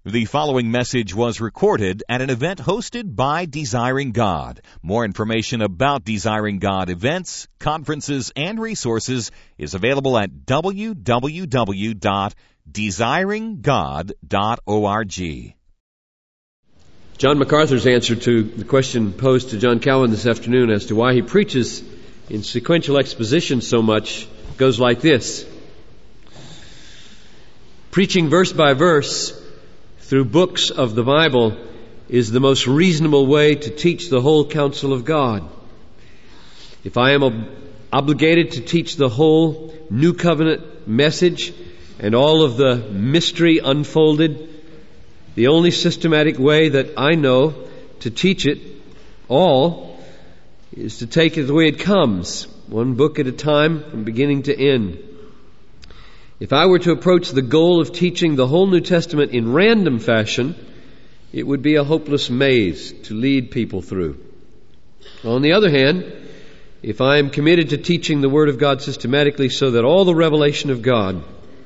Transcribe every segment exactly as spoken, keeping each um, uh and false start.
The following message was recorded at an event hosted by Desiring God. More information about Desiring God events, conferences, and resources is available at w w w dot desiring god dot org. John MacArthur's answer to the question posed to John Calvin this afternoon as to why he preaches in sequential exposition so much goes like this. Preaching verse by verse through books of the Bible is the most reasonable way to teach the whole counsel of God. If I am ob- obligated to teach the whole New Covenant message and all of the mystery unfolded, the only systematic way that I know to teach it all is to take it the way it comes, one book at a time from beginning to end. If I were to approach the goal of teaching the whole New Testament in random fashion, it would be a hopeless maze to lead people through. On the other hand, if I am committed to teaching the Word of God systematically so that all the revelation of God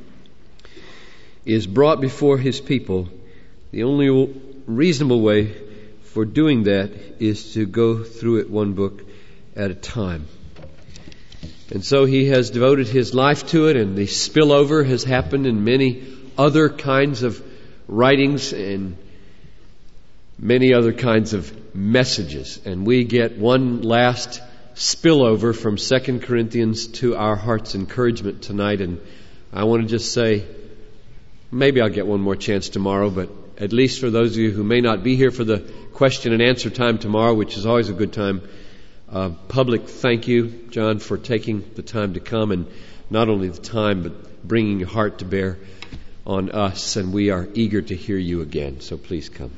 is brought before His people, the only reasonable way for doing that is to go through it one book at a time. And so he has devoted his life to it, and the spillover has happened in many other kinds of writings and many other kinds of messages. And we get one last spillover from Second Corinthians to our heart's encouragement tonight. And I want to just say, maybe I'll get one more chance tomorrow, but at least for those of you who may not be here for the question and answer time tomorrow, which is always a good time, Uh, public thank you, John, for taking the time to come, and not only the time, but bringing your heart to bear on us, and we are eager to hear you again. So please come.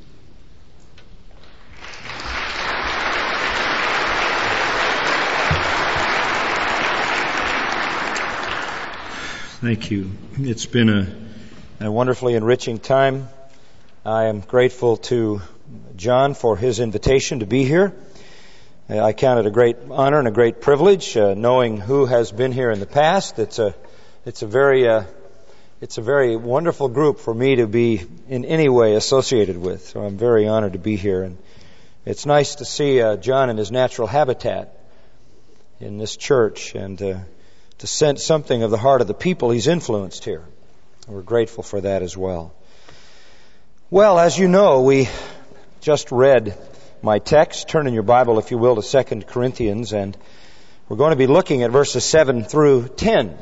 Thank you. It's been a, a wonderfully enriching time. I am grateful to John for his invitation to be here. I count it a great honor and a great privilege, uh, knowing who has been here in the past. It's a, it's a very, uh, it's a very wonderful group for me to be in any way associated with. So I'm very honored to be here, and it's nice to see uh, John in his natural habitat in this church, and uh, to sense something of the heart of the people he's influenced here. We're grateful for that as well. Well, as you know, we just read my text. Turn in your Bible, if you will, to Second Corinthians, and we're going to be looking at verses seven through ten.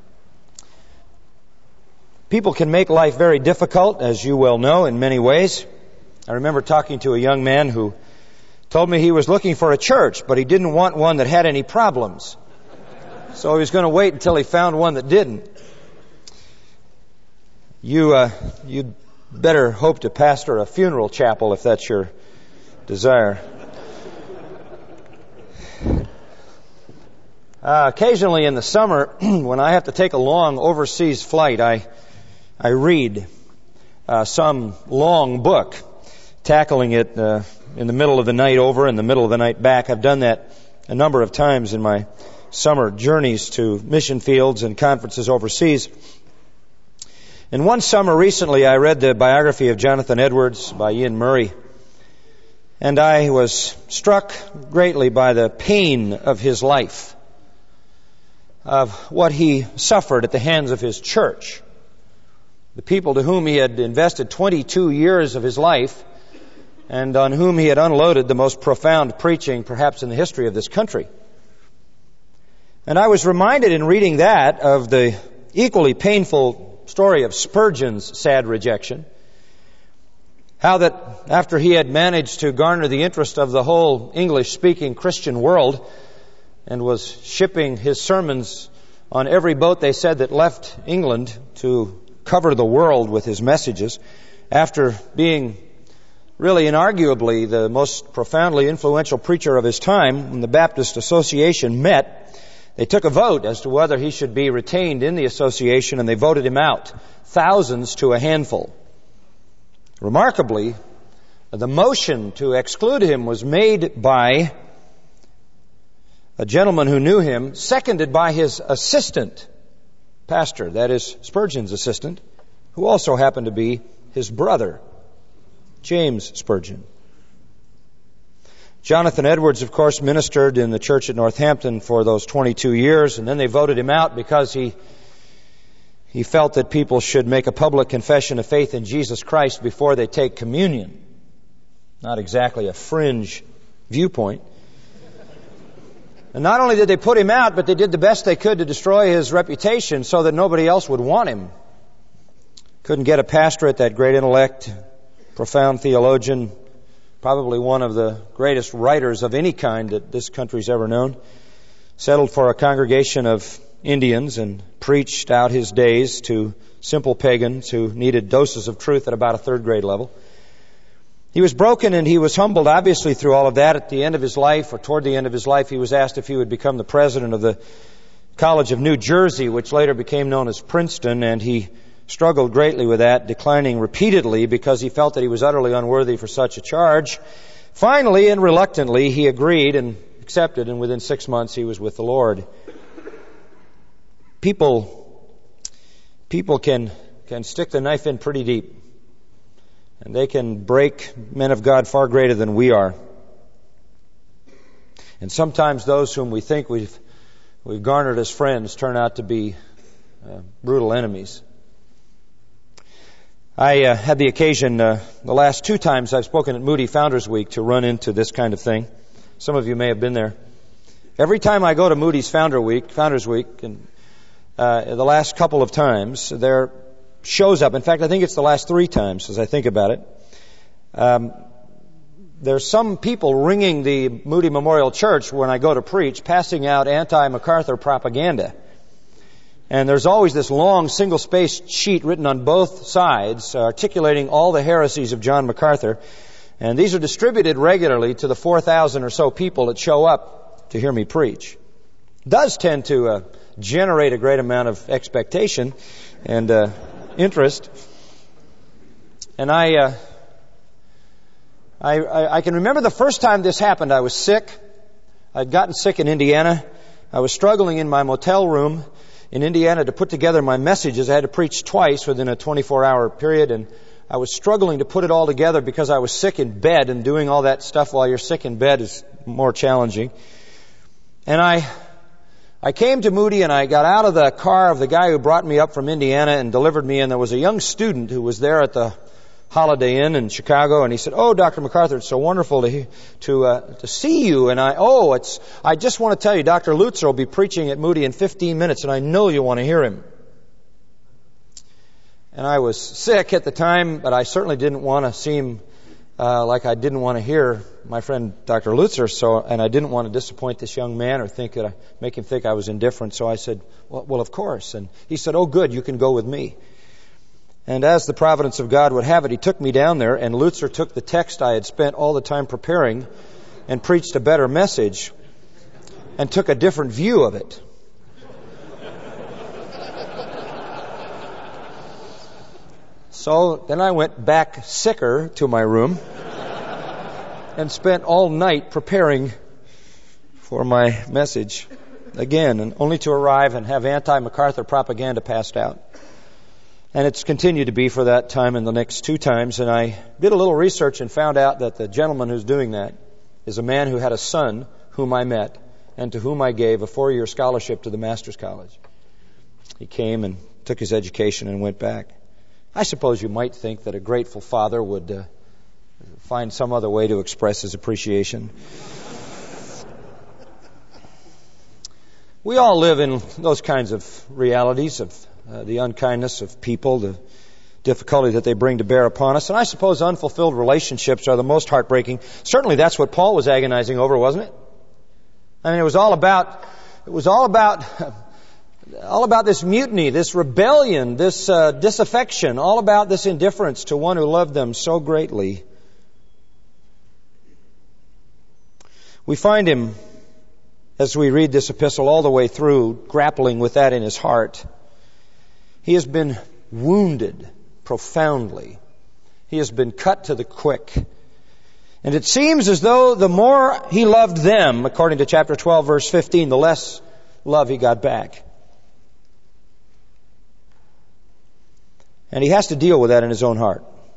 People can make life very difficult, as you well know, in many ways. I remember talking to a young man who told me he was looking for a church, but he didn't want one that had any problems. So he was going to wait until he found one that didn't. You, uh, you'd better hope to pastor a funeral chapel if that's your desire. Uh, occasionally in the summer, when I have to take a long overseas flight, I I read uh, some long book, tackling it uh, in the middle of the night over and the middle of the night back. I've done that a number of times in my summer journeys to mission fields and conferences overseas. And one summer recently, I read the biography of Jonathan Edwards by Ian Murray. And I was struck greatly by the pain of his life, of what he suffered at the hands of his church, the people to whom he had invested twenty-two years of his life and on whom he had unloaded the most profound preaching perhaps in the history of this country. And I was reminded in reading that of the equally painful story of Spurgeon's sad rejection. How that after he had managed to garner the interest of the whole English-speaking Christian world and was shipping his sermons on every boat, they said, that left England to cover the world with his messages, after being really inarguably the most profoundly influential preacher of his time, when the Baptist Association met, they took a vote as to whether he should be retained in the association, and they voted him out, thousands to a handful. Remarkably, the motion to exclude him was made by a gentleman who knew him, seconded by his assistant pastor, that is Spurgeon's assistant, who also happened to be his brother, James Spurgeon. Jonathan Edwards, of course, ministered in the church at Northampton for those twenty-two years, and then they voted him out because he he felt that people should make a public confession of faith in Jesus Christ before they take communion. Not exactly a fringe viewpoint. And not only did they put him out, but they did the best they could to destroy his reputation so that nobody else would want him. Couldn't get a pastorate, that great intellect, profound theologian, probably one of the greatest writers of any kind that this country's ever known. Settled for a congregation of Indians and preached out his days to simple pagans who needed doses of truth at about a third grade level. He was broken and he was humbled, obviously, through all of that. At the end of his life, or toward the end of his life, he was asked if he would become the president of the College of New Jersey, which later became known as Princeton, and he struggled greatly with that, declining repeatedly because he felt that he was utterly unworthy for such a charge. Finally, and reluctantly, he agreed and accepted, and within six months he was with the Lord. People, people can, can stick the knife in pretty deep. And they can break men of God far greater than we are. And sometimes those whom we think we've, we've garnered as friends turn out to be uh, brutal enemies. I uh, had the occasion, uh, the last two times I've spoken at Moody Founders Week, to run into this kind of thing. Some of you may have been there. Every time I go to Moody's Founder Week, Founders Week, and uh, the last couple of times, there shows up, in fact, I think it's the last three times as I think about it, um, there's some people ringing the Moody Memorial Church when I go to preach, passing out anti-MacArthur propaganda. And there's always this long single-spaced sheet written on both sides, uh, articulating all the heresies of John MacArthur. And these are distributed regularly to the four thousand or so people that show up to hear me preach. It does tend to uh, generate a great amount of expectation and uh, interest. And I, uh, I, I, I can remember the first time this happened. I was sick. I'd gotten sick in Indiana. I was struggling in my motel room in Indiana to put together my messages. I had to preach twice within a twenty-four hour period, and I was struggling to put it all together because I was sick in bed, and doing all that stuff while you're sick in bed is more challenging. And I I came to Moody, and I got out of the car of the guy who brought me up from Indiana and delivered me, and there was a young student who was there at the Holiday Inn in Chicago, and he said, "Oh, Doctor MacArthur, it's so wonderful to to uh, to see you." And I, oh, it's I just want to tell you, Doctor Lutzer will be preaching at Moody in fifteen minutes, and I know you want to hear him. And I was sick at the time, but I certainly didn't want to seem uh, like I didn't want to hear my friend Doctor Lutzer. So, and I didn't want to disappoint this young man or think that I make him think I was indifferent. So I said, "Well, well, of course." And he said, "Oh, good, you can go with me." And as the providence of God would have it, he took me down there, and Lutzer took the text I had spent all the time preparing and preached a better message and took a different view of it. So then I went back sicker to my room and spent all night preparing for my message again, and only to arrive and have anti-MacArthur propaganda passed out. And it's continued to be for that time and the next two times. And I did a little research and found out that the gentleman who's doing that is a man who had a son whom I met and to whom I gave a four-year scholarship to the Master's College. He came and took his education and went back. I suppose you might think that a grateful father would uh, find some other way to express his appreciation. We all live in those kinds of realities of Uh, the unkindness of people, the difficulty that they bring to bear upon us. And I suppose unfulfilled relationships are the most heartbreaking. Certainly that's what Paul was agonizing over, wasn't it? I mean, it was all about, it was all about, all about this mutiny, this rebellion, this uh, disaffection, all about this indifference to one who loved them so greatly. We find him, as we read this epistle all the way through, grappling with that in his heart. He has been wounded profoundly. He has been cut to the quick. And it seems as though the more he loved them, according to chapter twelve, verse fifteen, the less love he got back. And he has to deal with that in his own heart.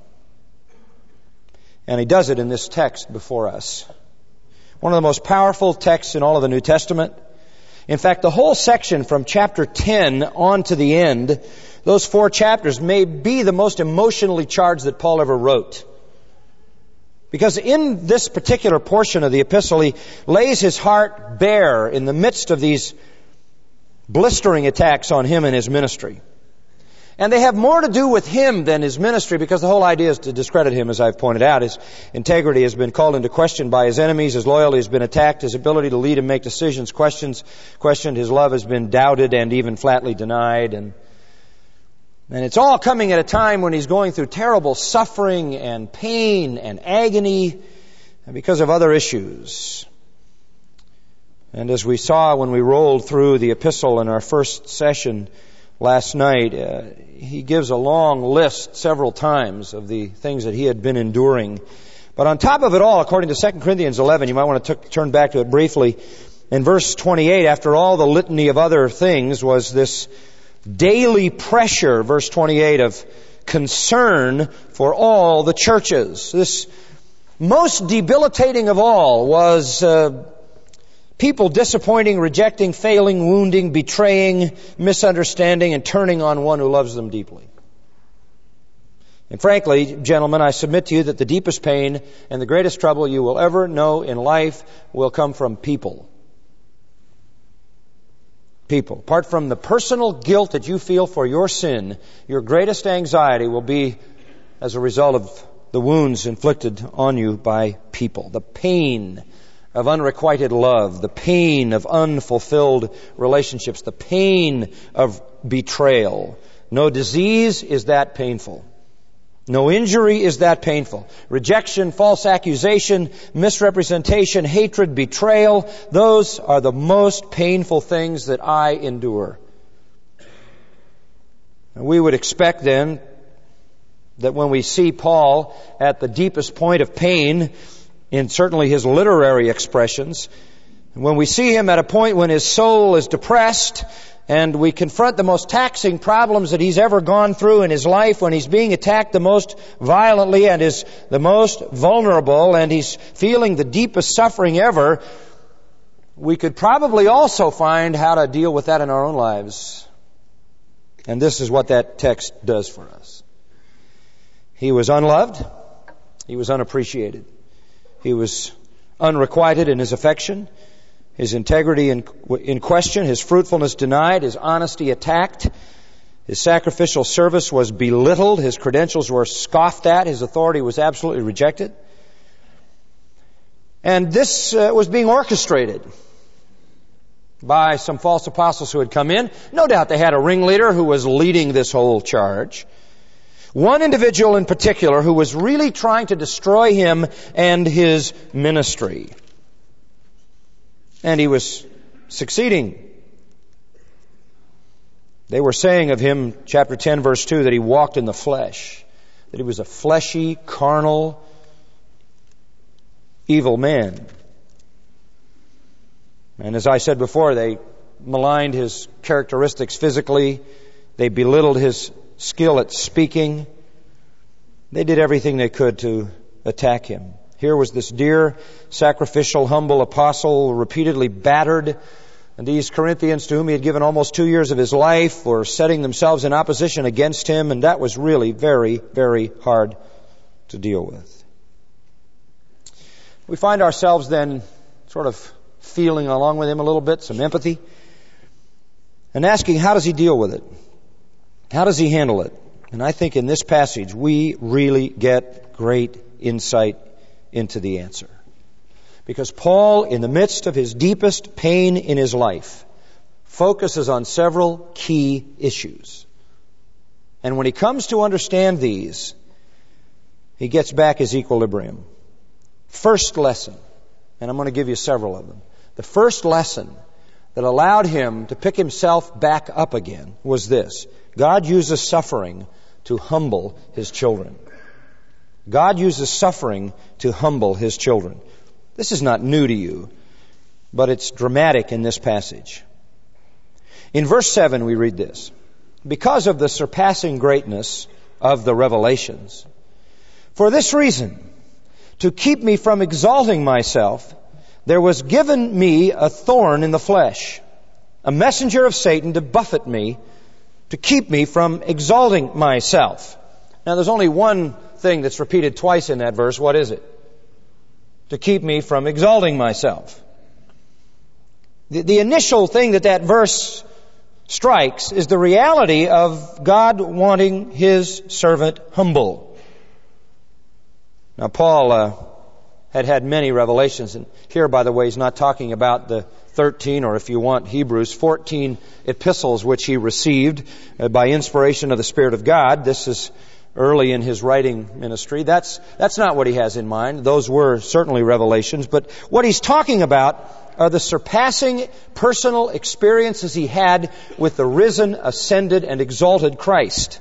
And he does it in this text before us. One of the most powerful texts in all of the New Testament. In fact, the whole section from chapter ten on to the end, those four chapters may be the most emotionally charged that Paul ever wrote. Because in this particular portion of the epistle, he lays his heart bare in the midst of these blistering attacks on him and his ministry. And they have more to do with him than his ministry, because the whole idea is to discredit him, as I've pointed out. His integrity has been called into question by his enemies. His loyalty has been attacked. His ability to lead and make decisions questions, questioned. His love has been doubted and even flatly denied. And And it's all coming at a time when he's going through terrible suffering and pain and agony because of other issues. And as we saw when we rolled through the epistle in our first session last night, uh, he gives a long list several times of the things that he had been enduring. But on top of it all, according to Second Corinthians eleven, you might want to t- turn back to it briefly, in verse twenty-eight, after all the litany of other things, was this daily pressure, verse twenty-eight, of concern for all the churches. This most debilitating of all was uh, people disappointing, rejecting, failing, wounding, betraying, misunderstanding, and turning on one who loves them deeply. And frankly, gentlemen, I submit to you that the deepest pain and the greatest trouble you will ever know in life will come from people. People. Apart from the personal guilt that you feel for your sin, your greatest anxiety will be as a result of the wounds inflicted on you by people. The pain of unrequited love, the pain of unfulfilled relationships, the pain of betrayal. No disease is that painful. No injury is that painful. Rejection, false accusation, misrepresentation, hatred, betrayal, those are the most painful things that I endure. And we would expect then that when we see Paul at the deepest point of pain, in certainly his literary expressions, when we see him at a point when his soul is depressed, and we confront the most taxing problems that he's ever gone through in his life, when he's being attacked the most violently and is the most vulnerable, and he's feeling the deepest suffering ever, we could probably also find how to deal with that in our own lives. And this is what that text does for us. He was unloved. He was unappreciated. He was unrequited in his affection. His integrity in, in question, his fruitfulness denied, his honesty attacked, his sacrificial service was belittled, his credentials were scoffed at, his authority was absolutely rejected. And this uh, was being orchestrated by some false apostles who had come in. No doubt they had a ringleader who was leading this whole charge. One individual in particular who was really trying to destroy him and his ministry. And he was succeeding. They were saying of him, chapter ten, verse two, that he walked in the flesh. That he was a fleshy, carnal, evil man. And as I said before, they maligned his characteristics physically. They belittled his skill at speaking. They did everything they could to attack him. Here was this dear, sacrificial, humble apostle, repeatedly battered. And these Corinthians, to whom he had given almost two years of his life, were setting themselves in opposition against him. And that was really very, very hard to deal with. We find ourselves then sort of feeling along with him a little bit, some empathy, and asking, how does he deal with it? How does he handle it? And I think in this passage, we really get great insight into the answer. Because Paul, in the midst of his deepest pain in his life, focuses on several key issues. And when he comes to understand these, he gets back his equilibrium. First lesson, and I'm going to give you several of them. The first lesson that allowed him to pick himself back up again was this: God uses suffering to humble His children. God uses suffering to humble His children. This is not new to you, but it's dramatic in this passage. In verse seven we read this: because of the surpassing greatness of the revelations, for this reason to keep me from exalting myself, there was given me a thorn in the flesh, a messenger of Satan to buffet me, to keep me from exalting myself. Now there's only one thing that's repeated twice in that verse. What is it? To keep me from exalting myself. The, the initial thing that that verse strikes is the reality of God wanting His servant humble. Now Paul uh, had had many revelations, and here, by the way, he's not talking about the thirteen, or if you want Hebrews, fourteen epistles which he received uh, by inspiration of the Spirit of God. This is early in his writing ministry. That's, that's not what he has in mind. Those were certainly revelations, but what he's talking about are the surpassing personal experiences he had with the risen, ascended, and exalted Christ.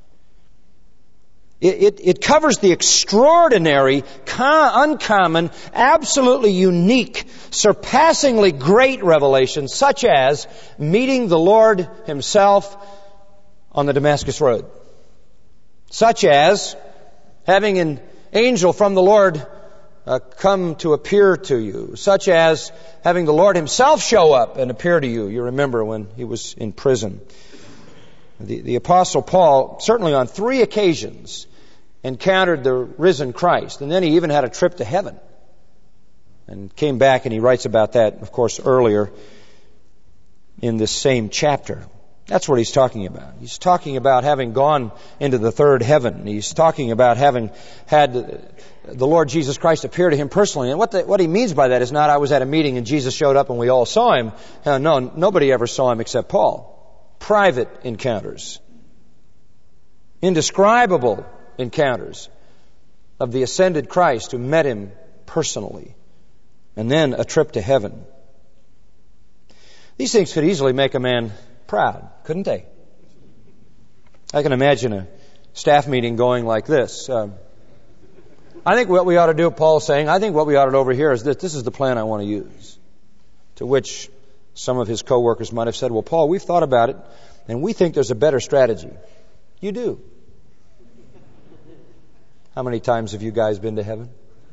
It, it, it covers the extraordinary, uncommon, absolutely unique, surpassingly great revelations, such as meeting the Lord Himself on the Damascus Road. Such as having an angel from the Lord uh, come to appear to you. Such as having the Lord Himself show up and appear to you. You remember when He was in prison. The, the Apostle Paul, certainly on three occasions, encountered the risen Christ. And then he even had a trip to heaven. And came back, and he writes about that, of course, earlier in this same chapter. That's what he's talking about. He's talking about having gone into the third heaven. He's talking about having had the Lord Jesus Christ appear to him personally. And what the, what he means by that is not, I was at a meeting and Jesus showed up and we all saw Him. Uh, no, nobody ever saw Him except Paul. Private encounters. Indescribable encounters of the ascended Christ who met Him personally. And then a trip to heaven. These things could easily make a man proud, couldn't they? I can imagine a staff meeting going like this. Um, I think what we ought to do, Paul's saying, I think what we ought to do over here is that this is the plan I want to use. To which some of his co-workers might have said, well, Paul, we've thought about it, and we think there's a better strategy. You do. How many times have you guys been to heaven?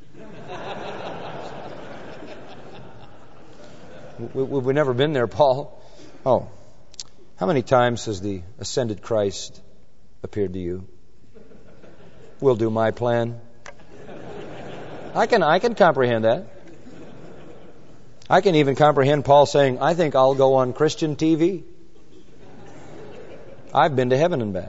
we, we, we've never been there, Paul. Oh. How many times has the ascended Christ appeared to you? We'll do my plan. I can, I can comprehend that. I can even comprehend Paul saying, I think I'll go on Christian T V. I've been to heaven and back.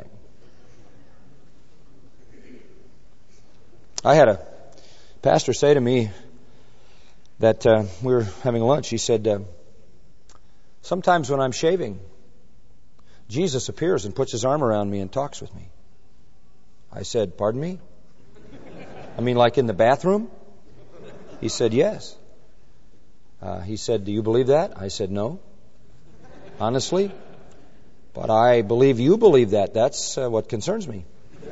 I had a pastor say to me that uh, we were having lunch. He said, uh, sometimes when I'm shaving, Jesus appears and puts His arm around me and talks with me. I said, pardon me? I mean, like in the bathroom? He said, yes. Uh, he said, do you believe that? I said, no. Honestly? But I believe you believe that. That's uh, what concerns me.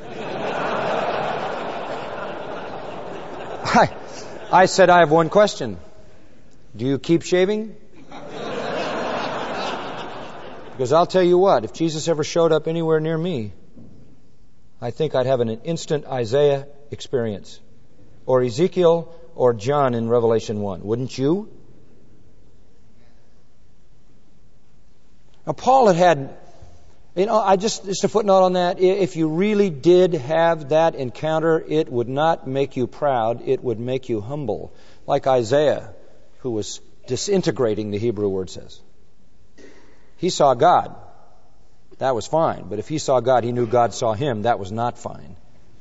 I, I said, I have one question. Do you keep shaving? Because I'll tell you what, if Jesus ever showed up anywhere near me, I think I'd have an instant Isaiah experience. Or Ezekiel or John in Revelation one. Wouldn't you? Now Paul had had, you know, I just, just a footnote on that. If you really did have that encounter, it would not make you proud. It would make you humble. Like Isaiah, who was disintegrating, the Hebrew word says. He saw God. That was fine. But if he saw God, he knew God saw him. That was not fine.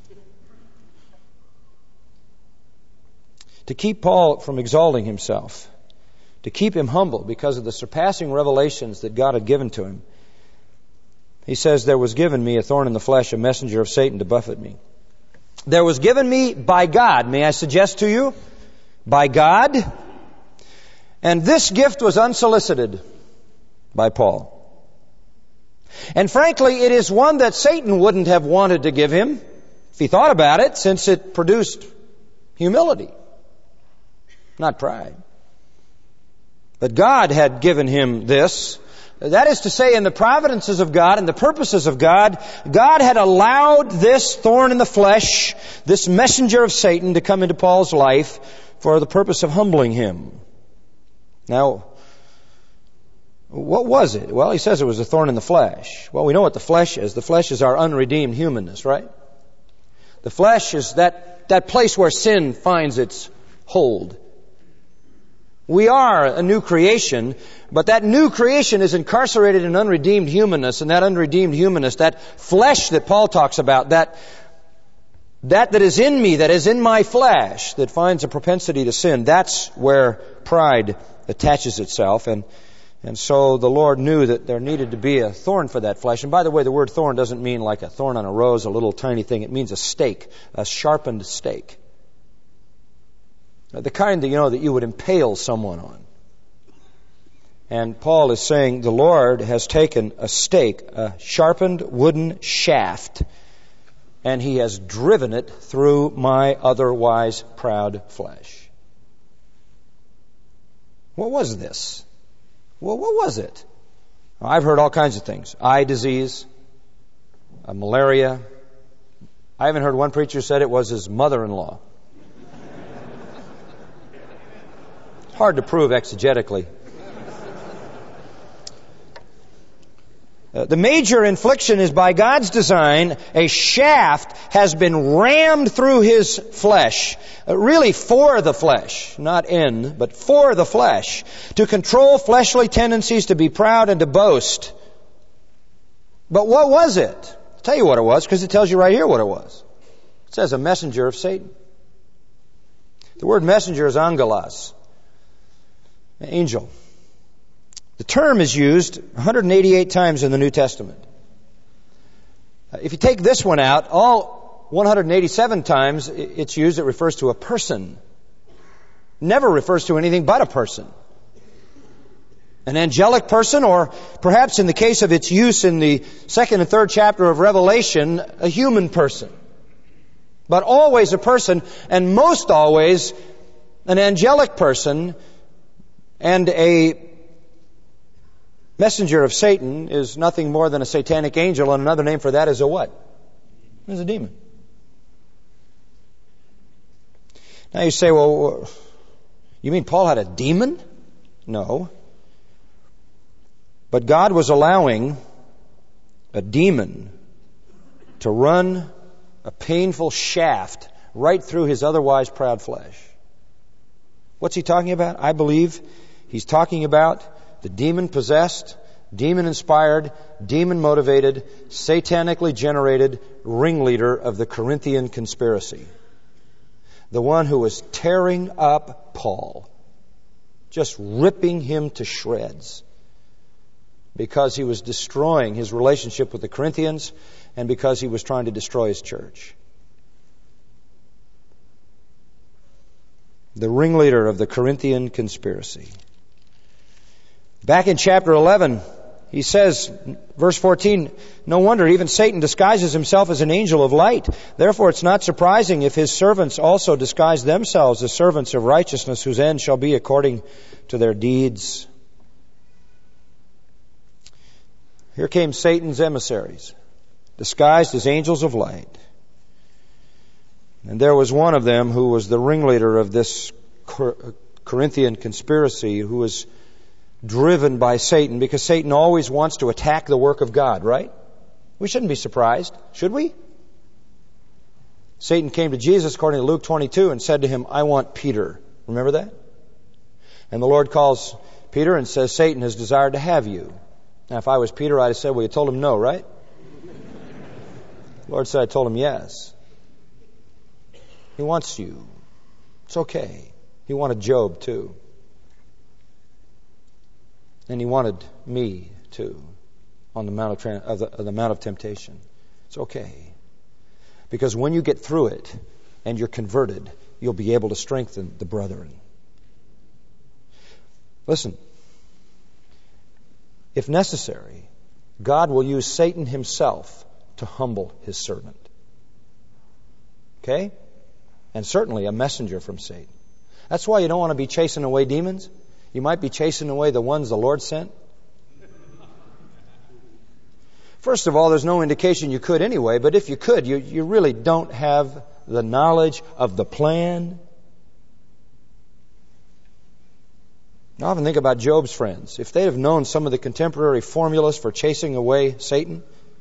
To keep Paul from exalting himself, to keep him humble because of the surpassing revelations that God had given to him, he says, there was given me a thorn in the flesh, a messenger of Satan to buffet me. There was given me by God, may I suggest to you, by God. And this gift was unsolicited by Paul. And frankly, it is one that Satan wouldn't have wanted to give him if he thought about it, since it produced humility, not pride. But God had given him this That is to say, in the providences of God and the purposes of God, God had allowed this thorn in the flesh, this messenger of Satan, to come into Paul's life for the purpose of humbling him. Now, what was it? Well, he says it was a thorn in the flesh. Well, we know what the flesh is. The flesh is our unredeemed humanness, right? The flesh is that, that place where sin finds its hold. We are a new creation, but that new creation is incarcerated in unredeemed humanness, and that unredeemed humanness, that flesh that Paul talks about, that that that is in me, that is in my flesh, that finds a propensity to sin, that's where pride attaches itself. And and so the Lord knew that there needed to be a thorn for that flesh. And by the way, the word thorn doesn't mean like a thorn on a rose, a little tiny thing. It means a stake, a sharpened stake. The kind that, you know, that you would impale someone on. And Paul is saying the Lord has taken a stake, a sharpened wooden shaft, and He has driven it through my otherwise proud flesh. What was this? Well, what was it? I've heard all kinds of things. Eye disease, uh, malaria. I haven't heard one preacher said it was his mother-in-law. Hard to prove exegetically. Uh, the major infliction is by God's design. A shaft has been rammed through His flesh. Uh, really for the flesh. Not in, but for the flesh. To control fleshly tendencies to be proud and to boast. But what was it? I'll tell you what it was, because it tells you right here what it was. It says a messenger of Satan. The word messenger is angelos. Angel. The term is used one hundred eighty-eight times in the New Testament. If you take this one out, all one hundred eighty-seven times it's used, it refers to a person. Never refers to anything but a person. An angelic person, or perhaps in the case of its use in the second and third chapter of Revelation, a human person. But always a person, and most always an angelic person. And a messenger of Satan is nothing more than a satanic angel, and another name for that is a what? It's a demon. Now you say, well, you mean Paul had a demon? No. But God was allowing a demon to run a painful shaft right through his otherwise proud flesh. What's he talking about? I believe He's talking about the demon-possessed, demon-inspired, demon-motivated, satanically generated ringleader of the Corinthian conspiracy. The one who was tearing up Paul, just ripping him to shreds, because he was destroying his relationship with the Corinthians and because he was trying to destroy his church. The ringleader of the Corinthian conspiracy. Back in chapter eleven, he says, verse fourteen, no wonder even Satan disguises himself as an angel of light. Therefore it's not surprising if his servants also disguise themselves as servants of righteousness, whose end shall be according to their deeds. Here came Satan's emissaries, disguised as angels of light. And there was one of them who was the ringleader of this Corinthian conspiracy, who was driven by Satan, because Satan always wants to attack the work of God, right? We shouldn't be surprised, should we? Satan came to Jesus, according to Luke twenty-two, and said to him, I want Peter. Remember that? And the Lord calls Peter and says, Satan has desired to have you. Now, if I was Peter, I'd have said, well, you told him no, right? The Lord said, I told him yes. He wants you. It's okay. He wanted Job too. And he wanted me too, on the Mount of, Tran- of the, of the Mount of Temptation. It's okay. Because when you get through it and you're converted, you'll be able to strengthen the brethren. Listen, if necessary, God will use Satan himself to humble His servant. Okay? And certainly a messenger from Satan. That's why you don't want to be chasing away demons. You might be chasing away the ones the Lord sent. First of all, there's no indication you could anyway, but if you could, you, you really don't have the knowledge of the plan. I often think about Job's friends. If they'd have known some of the contemporary formulas for chasing away Satan,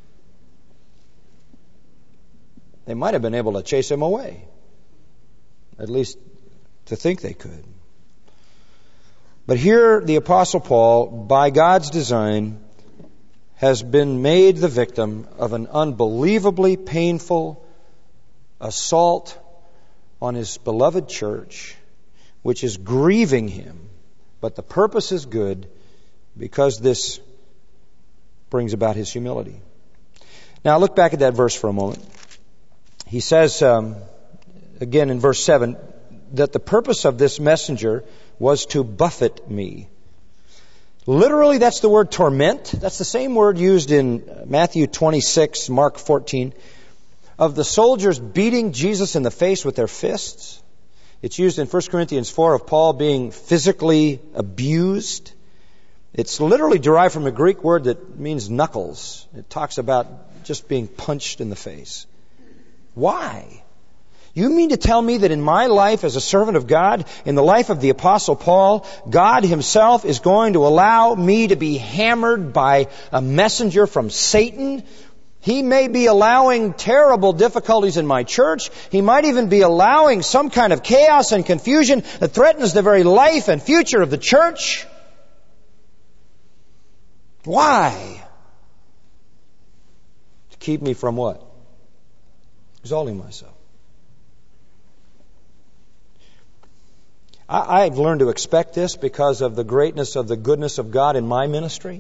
they might have been able to chase him away. At least to think they could. But here the Apostle Paul, by God's design, has been made the victim of an unbelievably painful assault on his beloved church, which is grieving him. But the purpose is good because this brings about his humility. Now look back at that verse for a moment. He says, um, again in verse seven, that the purpose of this messenger was to buffet me. Literally, that's the word torment. That's the same word used in Matthew twenty-six, Mark fourteen, of the soldiers beating Jesus in the face with their fists. It's used in First Corinthians four of Paul being physically abused. It's literally derived from a Greek word that means knuckles. It talks about just being punched in the face. Why? You mean to tell me that in my life as a servant of God, in the life of the Apostle Paul, God Himself is going to allow me to be hammered by a messenger from Satan? He may be allowing terrible difficulties in my church. He might even be allowing some kind of chaos and confusion that threatens the very life and future of the church. Why? To keep me from what? Exalting myself. I've learned to expect this because of the greatness of the goodness of God in my ministry.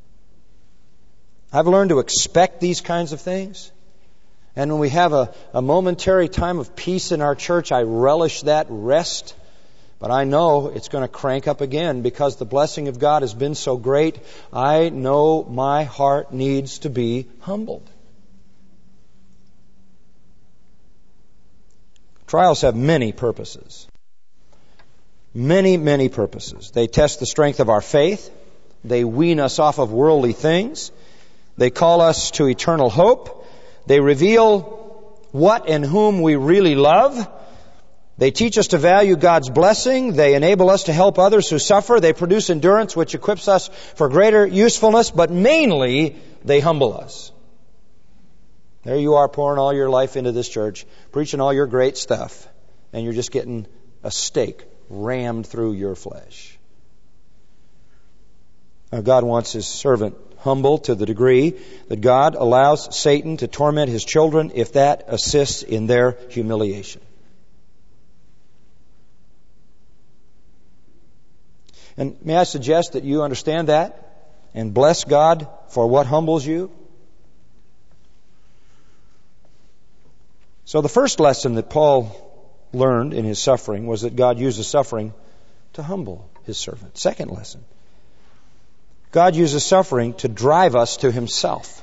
I've learned to expect these kinds of things. And when we have a, a momentary time of peace in our church, I relish that rest. But I know it's going to crank up again because the blessing of God has been so great. I know my heart needs to be humbled. Trials have many purposes. Many, many purposes. They test the strength of our faith. They wean us off of worldly things. They call us to eternal hope. They reveal what and whom we really love. They teach us to value God's blessing. They enable us to help others who suffer. They produce endurance, which equips us for greater usefulness. But mainly, they humble us. There you are pouring all your life into this church, preaching all your great stuff, and you're just getting a stake rammed through your flesh. Now, God wants His servant humble to the degree that God allows Satan to torment His children if that assists in their humiliation. And may I suggest that you understand that and bless God for what humbles you? So the first lesson that Paul learned in his suffering was that God uses suffering to humble His servant. Second lesson, God uses suffering to drive us to Himself.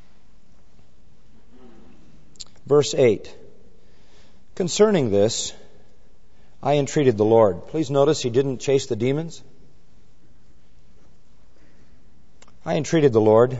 Verse eight. Concerning this, I entreated the Lord. Please notice he didn't chase the demons. I entreated the Lord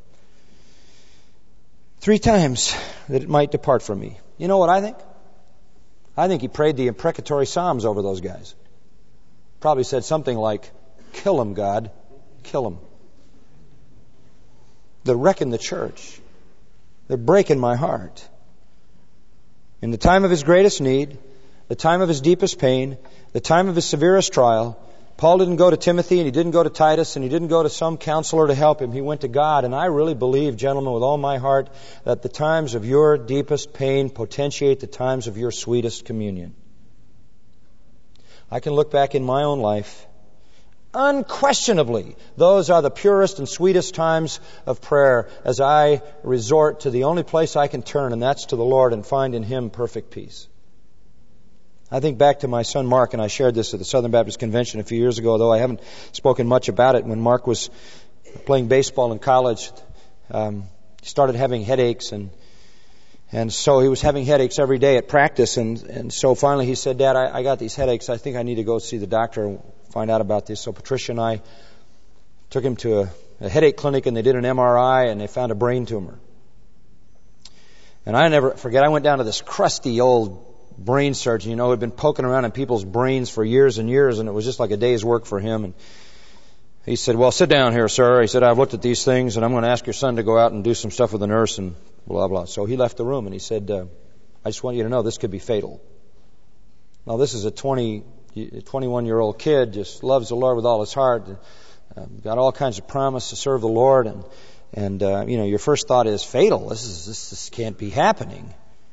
three times that it might depart from me. You know what I think? I think he prayed the imprecatory psalms over those guys. Probably said something like, kill them, God. Kill them. They're wrecking the church. They're breaking my heart. In the time of his greatest need, the time of his deepest pain, the time of his severest trial, Paul didn't go to Timothy and he didn't go to Titus and he didn't go to some counselor to help him. He went to God. And I really believe, gentlemen, with all my heart, that the times of your deepest pain potentiate the times of your sweetest communion. I can look back in my own life. Unquestionably, those are the purest and sweetest times of prayer as I resort to the only place I can turn, and that's to the Lord, and find in Him perfect peace. I think back to my son Mark, and I shared this at the Southern Baptist Convention a few years ago, though I haven't spoken much about it. When Mark was playing baseball in college, um, he started having headaches, and and so he was having headaches every day at practice, and, and so finally he said, Dad, I, I got these headaches. I think I need to go see the doctor and find out about this. So Patricia and I took him to a a headache clinic and they did an M R I and they found a brain tumor. And I never forget, I went down to this crusty old brain surgeon, you know, who had been poking around in people's brains for years and years, and it was just like a day's work for him. And he said, well, sit down here, sir. He said, I've looked at these things, and I'm going to ask your son to go out and do some stuff with the nurse, and blah, blah. So he left the room, and he said, uh, I just want you to know this could be fatal. Now, this is a twenty, twenty-one-year-old kid, just loves the Lord with all his heart, uh, got all kinds of promise to serve the Lord, and And, uh, you know, your first thought is fatal. This is this, this can't be happening.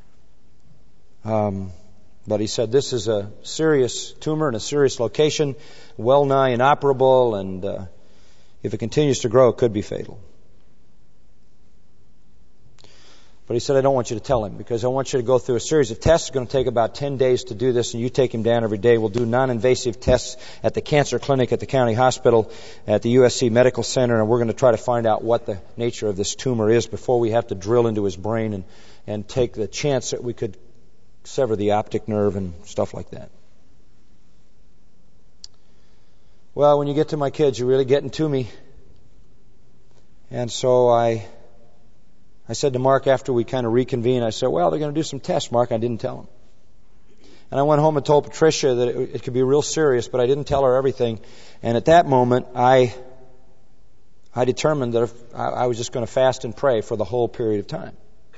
Um, but he said this is a serious tumor in a serious location, well nigh inoperable, and uh, if it continues to grow, it could be fatal. But he said, I don't want you to tell him, because I want you to go through a series of tests. It's going to take about ten days to do this, and you take him down every day. We'll do non-invasive tests at the cancer clinic at the county hospital, at the U S C Medical Center, and we're going to try to find out what the nature of this tumor is before we have to drill into his brain and, and take the chance that we could sever the optic nerve and stuff like that. Well, when you get to my kids, you're really getting to me. And so I... I said to Mark after we kind of reconvened, I said, well, they're going to do some tests, Mark. I didn't tell him. And I went home and told Patricia that it, it could be real serious, but I didn't tell her everything. And at that moment, I I determined that if I, I was just going to fast and pray for the whole period of time.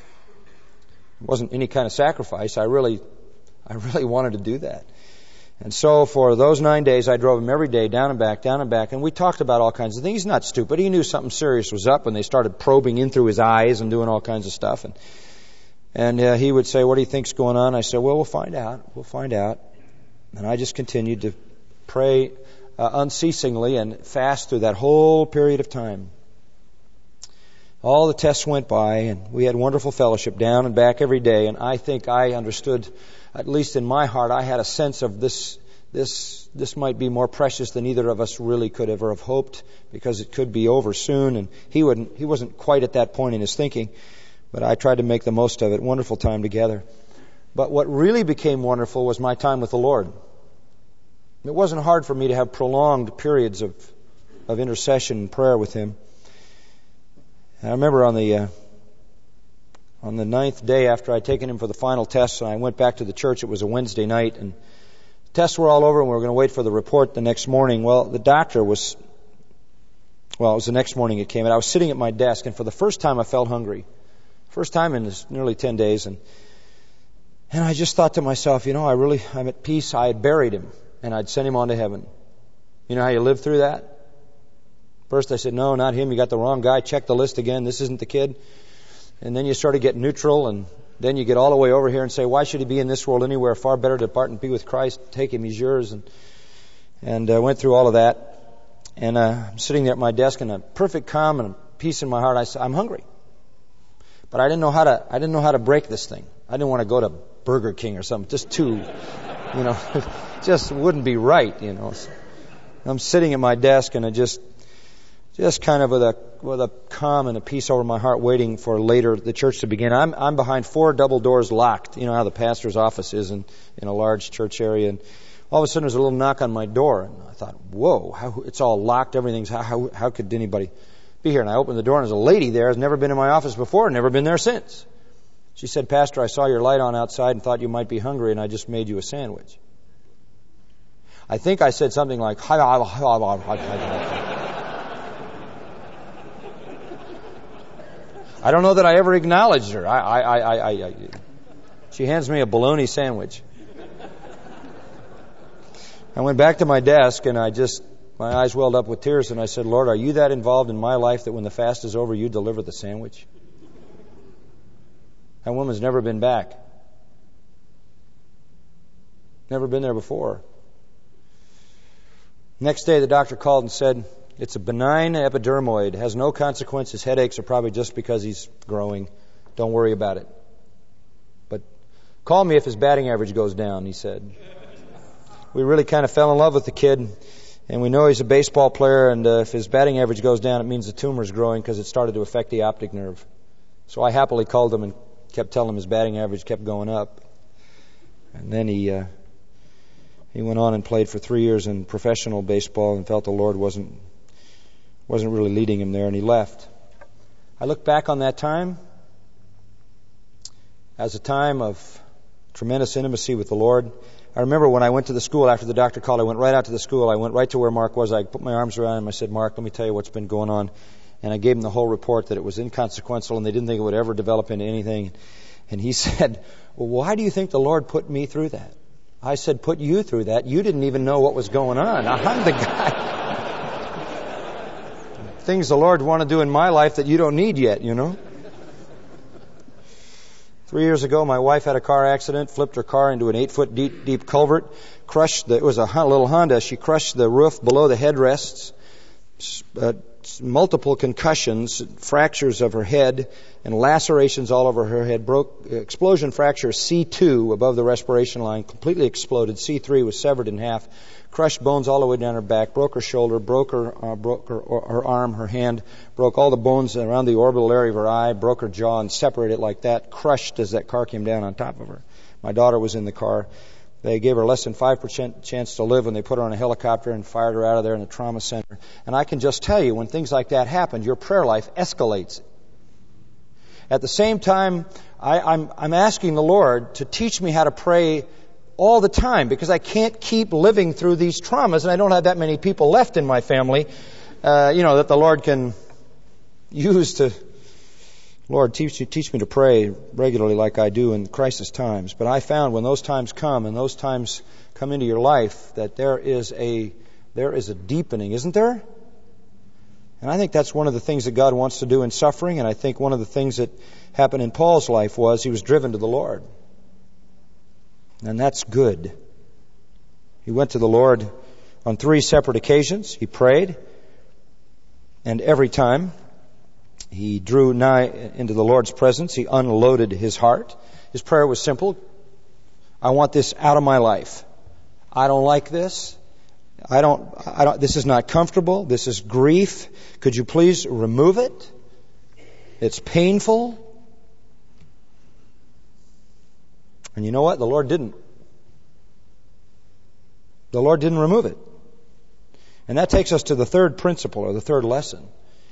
It wasn't any kind of sacrifice. I really, I really wanted to do that. And so for those nine days, I drove him every day down and back, down and back, and we talked about all kinds of things. He's not stupid. He knew something serious was up when they started probing in through his eyes and doing all kinds of stuff. And and uh, he would say, what do you think's going on? I said, well, we'll find out. We'll find out. And I just continued to pray uh, unceasingly and fast through that whole period of time. All the tests went by, and we had wonderful fellowship down and back every day, and I think I understood, at least in my heart, I had a sense of this this this might be more precious than either of us really could ever have hoped, because it could be over soon, and he wouldn't he wasn't quite at that point in his thinking, but I tried to make the most of it. Wonderful time together. But what really became wonderful was my time with the Lord. It wasn't hard for me to have prolonged periods of of intercession and prayer with Him. And I remember on the uh, on the ninth day after I'd taken him for the final tests, and I went back to the church. It was a Wednesday night, and the tests were all over, and we were going to wait for the report the next morning. Well, the doctor was, well, it was the next morning it came, and I was sitting at my desk, and for the first time I felt hungry. First time in this nearly ten days, and and I just thought to myself, you know, I really, I'm at peace. I had buried him, and I'd sent him on to heaven. You know how you live through that? First I said, no, not him. You got the wrong guy. Check the list again. This isn't the kid. And then you sort of get neutral, and then you get all the way over here and say, why should he be in this world anywhere? Far better to depart and be with Christ. Take him. He's yours. And and uh, went through all of that. And uh, I'm sitting there at my desk in a perfect calm and peace in my heart. I said, I'm hungry. But I didn't know how to, I didn't know how to break this thing. I didn't want to go to Burger King or something. Just too, you know, just wouldn't be right, you know. So I'm sitting at my desk, and I just, Just kind of with a with a calm and a peace over my heart, waiting for later the church to begin. I'm I'm behind four double doors locked. You know how the pastor's office is in, in a large church area. And all of a sudden there's a little knock on my door, and I thought, whoa, how, it's all locked. Everything's how, how how could anybody be here? And I opened the door, and there's a lady there. Has never been in my office before, never been there since. She said, Pastor, I saw your light on outside and thought you might be hungry, and I just made you a sandwich. I think I said something like, I don't know that I ever acknowledged her. I, I, I, I, I, she hands me a bologna sandwich. I went back to my desk, and I just, my eyes welled up with tears, and I said, Lord, are you that involved in my life that when the fast is over, you deliver the sandwich? That woman's never been back. Never been there before. Next day, the doctor called and said, it's a benign epidermoid. Has no consequences. Headaches are probably just because he's growing. Don't worry about it. But call me if his batting average goes down, he said. We really kind of fell in love with the kid, and we know he's a baseball player, and uh, if his batting average goes down, it means the tumor's growing because it started to affect the optic nerve. So I happily called him and kept telling him his batting average kept going up. And then he uh, he went on and played for three years in professional baseball and felt the Lord wasn't wasn't really leading him there, and he left. I look back on that time as a time of tremendous intimacy with the Lord. I remember when I went to the school after the doctor called, I went right out to the school. I went right to where Mark was. I put my arms around him. I said, Mark, let me tell you what's been going on. And I gave him the whole report that it was inconsequential and they didn't think it would ever develop into anything. And he said, well, why do you think the Lord put me through that? I said, put you through that? You didn't even know what was going on. I'm the guy. Things the Lord want to do in my life that you don't need yet, you know. Three years ago, my wife had a car accident, flipped her car into an eight-foot deep, deep culvert, crushed the, it was a little Honda, she crushed the roof below the headrests, uh, multiple concussions, fractures of her head, and lacerations all over her head. Broke explosion fracture C two above the respiration line, completely exploded. C three was severed in half. Crushed bones all the way down her back. Broke her shoulder. Broke her uh, broke her, her arm, her hand. Broke all the bones around the orbital area of her eye. Broke her jaw and separated it like that. Crushed as that car came down on top of her. My daughter was in the car. They gave her less than five percent chance to live when they put her on a helicopter and fired her out of there in a trauma center. And I can just tell you, when things like that happen, your prayer life escalates. At the same time, I, I'm, I'm asking the Lord to teach me how to pray all the time, because I can't keep living through these traumas, and I don't have that many people left in my family, uh, you know, that the Lord can use to... Lord, teach, teach me to pray regularly like I do in crisis times. But I found when those times come and those times come into your life that there is a there is a deepening, isn't there? And I think that's one of the things that God wants to do in suffering. And I think one of the things that happened in Paul's life was he was driven to the Lord. And that's good. He went to the Lord on three separate occasions. He prayed. And every time he drew nigh into the Lord's presence. He unloaded his heart. His prayer was simple. I want this out of my life. I don't like this. I don't, I don't, this is not comfortable. This is grief. Could you please remove it? It's painful. And you know what? The Lord didn't. The Lord didn't remove it. And that takes us to the third principle, or the third lesson.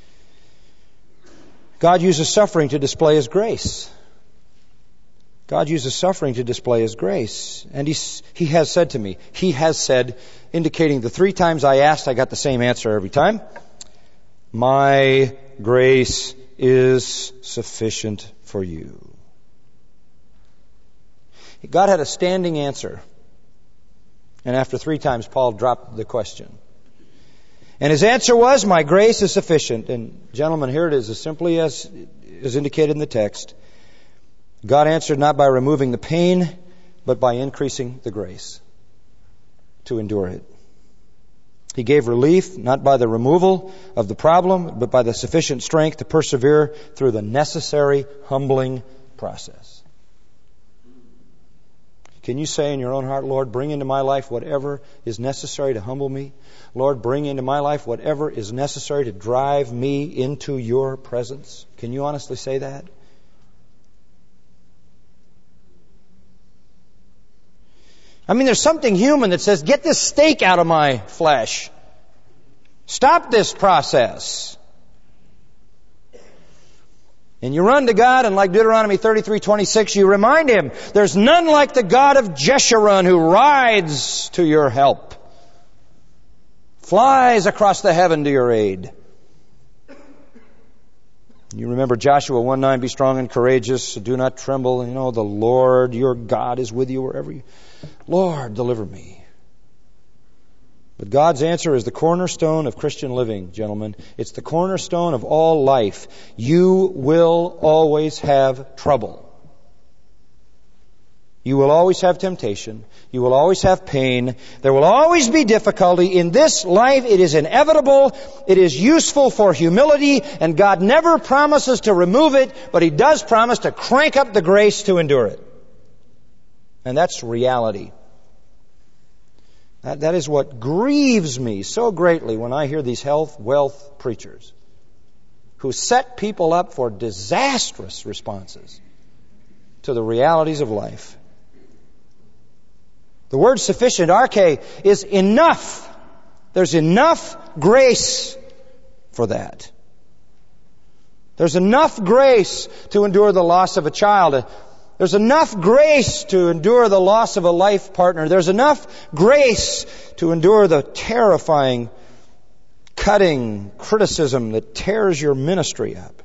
God uses suffering to display His grace. God uses suffering to display His grace. And He, he has said to me, He has said, indicating the three times I asked, I got the same answer every time. My grace is sufficient for you. God had a standing answer. And after three times, Paul dropped the question. And his answer was, my grace is sufficient. And gentlemen, here it is, as simply as is indicated in the text. God answered not by removing the pain, but by increasing the grace to endure it. He gave relief not by the removal of the problem, but by the sufficient strength to persevere through the necessary humbling process. Can you say in your own heart, Lord, bring into my life whatever is necessary to humble me? Lord, bring into my life whatever is necessary to drive me into your presence. Can you honestly say that? I mean, there's something human that says, get this steak out of my flesh. Stop this process. And you run to God, and like Deuteronomy thirty-three twenty-six, you remind Him, there's none like the God of Jeshurun who rides to your help, flies across the heaven to your aid. You remember Joshua one nine, be strong and courageous, do not tremble. You know, the Lord your God is with you wherever you... Lord, deliver me. But God's answer is the cornerstone of Christian living, gentlemen. It's the cornerstone of all life. You will always have trouble. You will always have temptation. You will always have pain. There will always be difficulty. In this life, it is inevitable. It is useful for humility, and God never promises to remove it, but He does promise to crank up the grace to endure it. And that's reality. That, that is what grieves me so greatly when I hear these health, wealth preachers who set people up for disastrous responses to the realities of life. The word sufficient, arche, is enough. There's enough grace for that. There's enough grace to endure the loss of a child. There's enough grace to endure the loss of a life partner. There's enough grace to endure the terrifying, cutting criticism that tears your ministry up.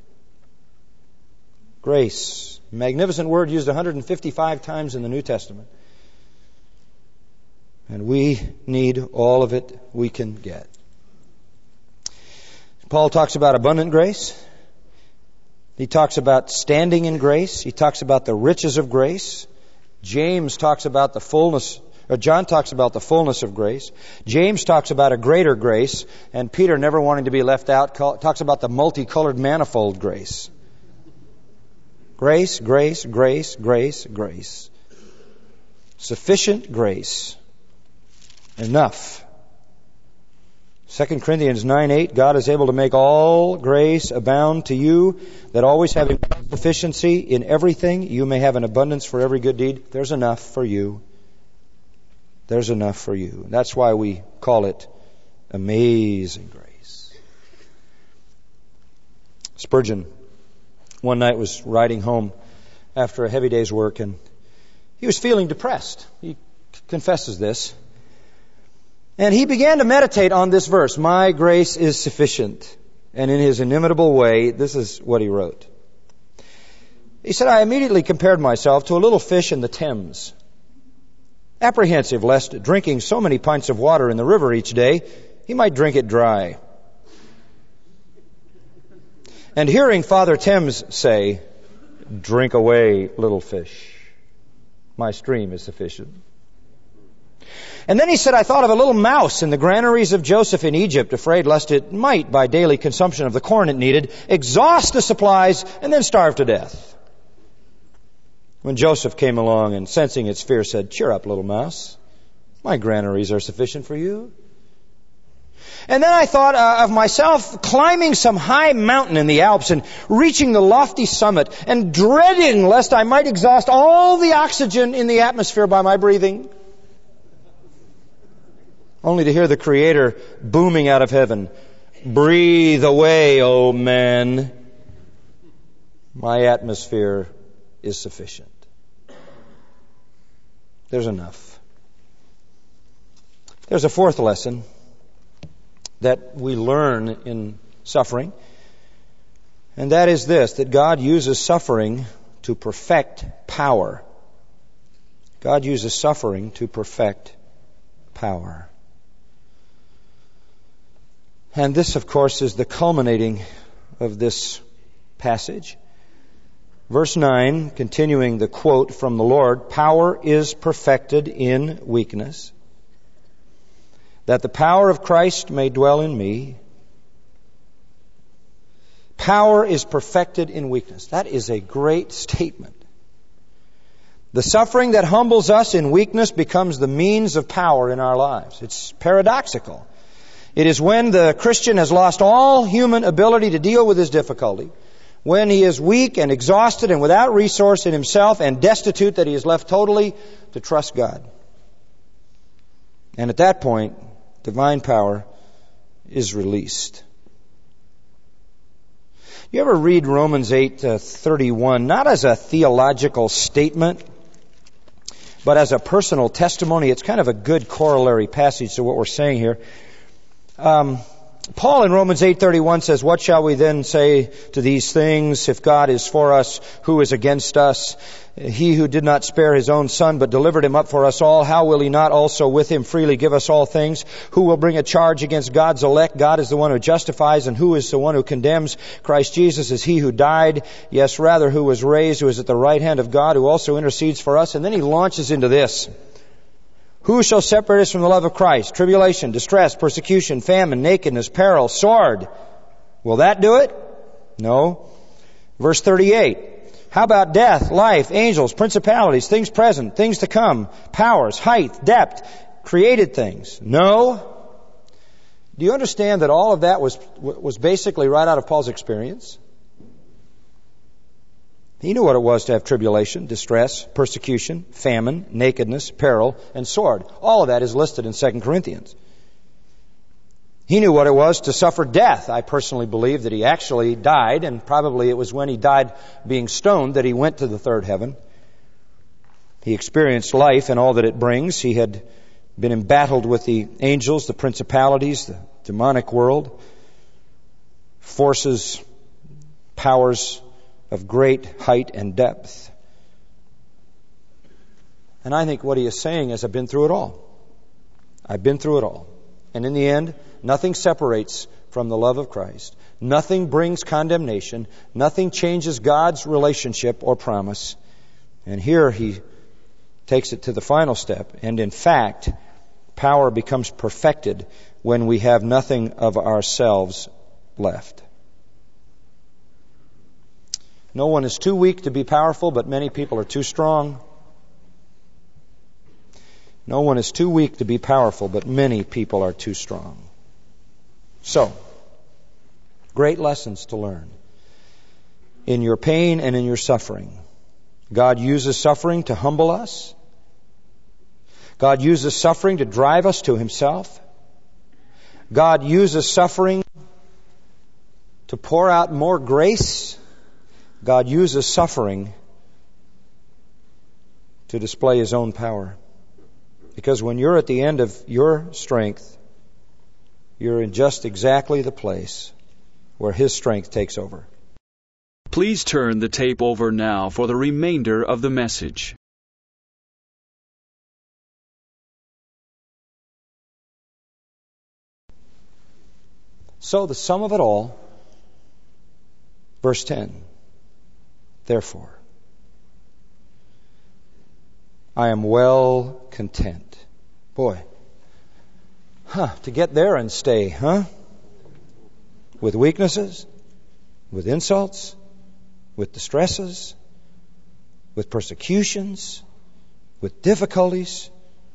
Grace. Magnificent word used one hundred fifty-five times in the New Testament. And we need all of it we can get. Paul talks about abundant grace. He talks about standing in grace. He talks about the riches of grace. James talks about the fullness, or John talks about the fullness of grace. James talks about a greater grace. And Peter, never wanting to be left out, talks about the multicolored manifold grace. Grace, grace, grace, grace, grace. Sufficient grace. Enough. Second Corinthians nine eight, God is able to make all grace abound to you, that always having sufficiency in everything, you may have an abundance for every good deed. There's enough for you. There's enough for you. That's why we call it amazing grace. Spurgeon, one night, was riding home after a heavy day's work, and he was feeling depressed. He confesses this. And he began to meditate on this verse, my grace is sufficient. And in his inimitable way, this is what he wrote. He said, I immediately compared myself to a little fish in the Thames, apprehensive lest drinking so many pints of water in the river each day, he might drink it dry. And hearing Father Thames say, drink away, little fish, my stream is sufficient. And then he said, I thought of a little mouse in the granaries of Joseph in Egypt, afraid lest it might, by daily consumption of the corn it needed, exhaust the supplies and then starve to death. When Joseph came along and, sensing its fear, said, cheer up, little mouse. My granaries are sufficient for you. And then I thought uh, of myself climbing some high mountain in the Alps and reaching the lofty summit and dreading lest I might exhaust all the oxygen in the atmosphere by my breathing. Only to hear the Creator booming out of heaven, breathe away, O man. My atmosphere is sufficient. There's enough. There's a fourth lesson that we learn in suffering, and that is this, that God uses suffering to perfect power. God uses suffering to perfect power. And this, of course, is the culminating of this passage. Verse nine, continuing the quote from the Lord, power is perfected in weakness, that the power of Christ may dwell in me. Power is perfected in weakness. That is a great statement. The suffering that humbles us in weakness becomes the means of power in our lives. It's paradoxical. It is when the Christian has lost all human ability to deal with his difficulty, when he is weak and exhausted and without resource in himself and destitute, that he is left totally to trust God. And at that point, divine power is released. You ever read Romans eight thirty-one, not as a theological statement, but as a personal testimony? It's kind of a good corollary passage to what we're saying here. Um, Paul in Romans eight thirty-one says, what shall we then say to these things? If God is for us, who is against us? He who did not spare his own son, but delivered him up for us all, how will he not also with him freely give us all things? Who will bring a charge against God's elect? God is the one who justifies, and who is the one who condemns? Christ Jesus is he who died, yes, rather, who was raised, who is at the right hand of God, who also intercedes for us. And then he launches into this. Who shall separate us from the love of Christ? Tribulation, distress, persecution, famine, nakedness, peril, sword. Will that do it? No. Verse thirty-eight. How about death, life, angels, principalities, things present, things to come, powers, height, depth, created things? No. Do you understand that all of that was, was basically right out of Paul's experience? He knew what it was to have tribulation, distress, persecution, famine, nakedness, peril, and sword. All of that is listed in Second Corinthians. He knew what it was to suffer death. I personally believe that he actually died, and probably it was when he died being stoned that he went to the third heaven. He experienced life and all that it brings. He had been embattled with the angels, the principalities, the demonic world, forces, powers of great height and depth. And I think what he is saying is, I've been through it all. I've been through it all. And in the end, nothing separates from the love of Christ. Nothing brings condemnation. Nothing changes God's relationship or promise. And here he takes it to the final step. And in fact, power becomes perfected when we have nothing of ourselves left. No one is too weak to be powerful, but many people are too strong. No one is too weak to be powerful, but many people are too strong. So, great lessons to learn. In your pain and in your suffering, God uses suffering to humble us. God uses suffering to drive us to Himself. God uses suffering to pour out more grace. God uses suffering to display His own power. Because when you're at the end of your strength, you're in just exactly the place where His strength takes over. Please turn the tape over now for the remainder of the message. So the sum of it all, verse ten. Therefore, I am well content. Boy, huh, to get there and stay, huh? With weaknesses, with insults, with distresses, with persecutions, with difficulties.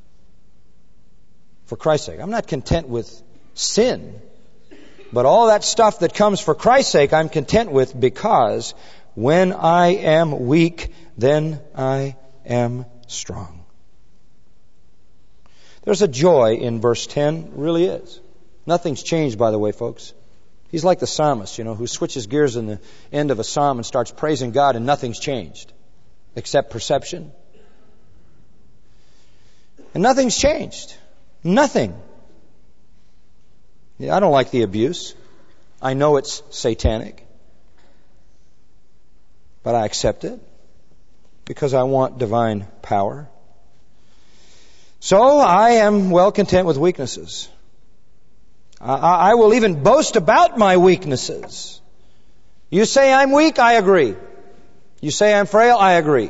For Christ's sake. I'm not content with sin, but all that stuff that comes for Christ's sake, I'm content with, because when I am weak, then I am strong. There's a joy in verse ten, really is. Nothing's changed, by the way, folks. He's like the psalmist, you know, who switches gears in the end of a psalm and starts praising God, and nothing's changed except perception. And nothing's changed. Nothing. Yeah, I don't like the abuse. I know it's satanic. But I accept it because I want divine power. So I am well content with weaknesses. I, I will even boast about my weaknesses. You say I'm weak, I agree. You say I'm frail, I agree.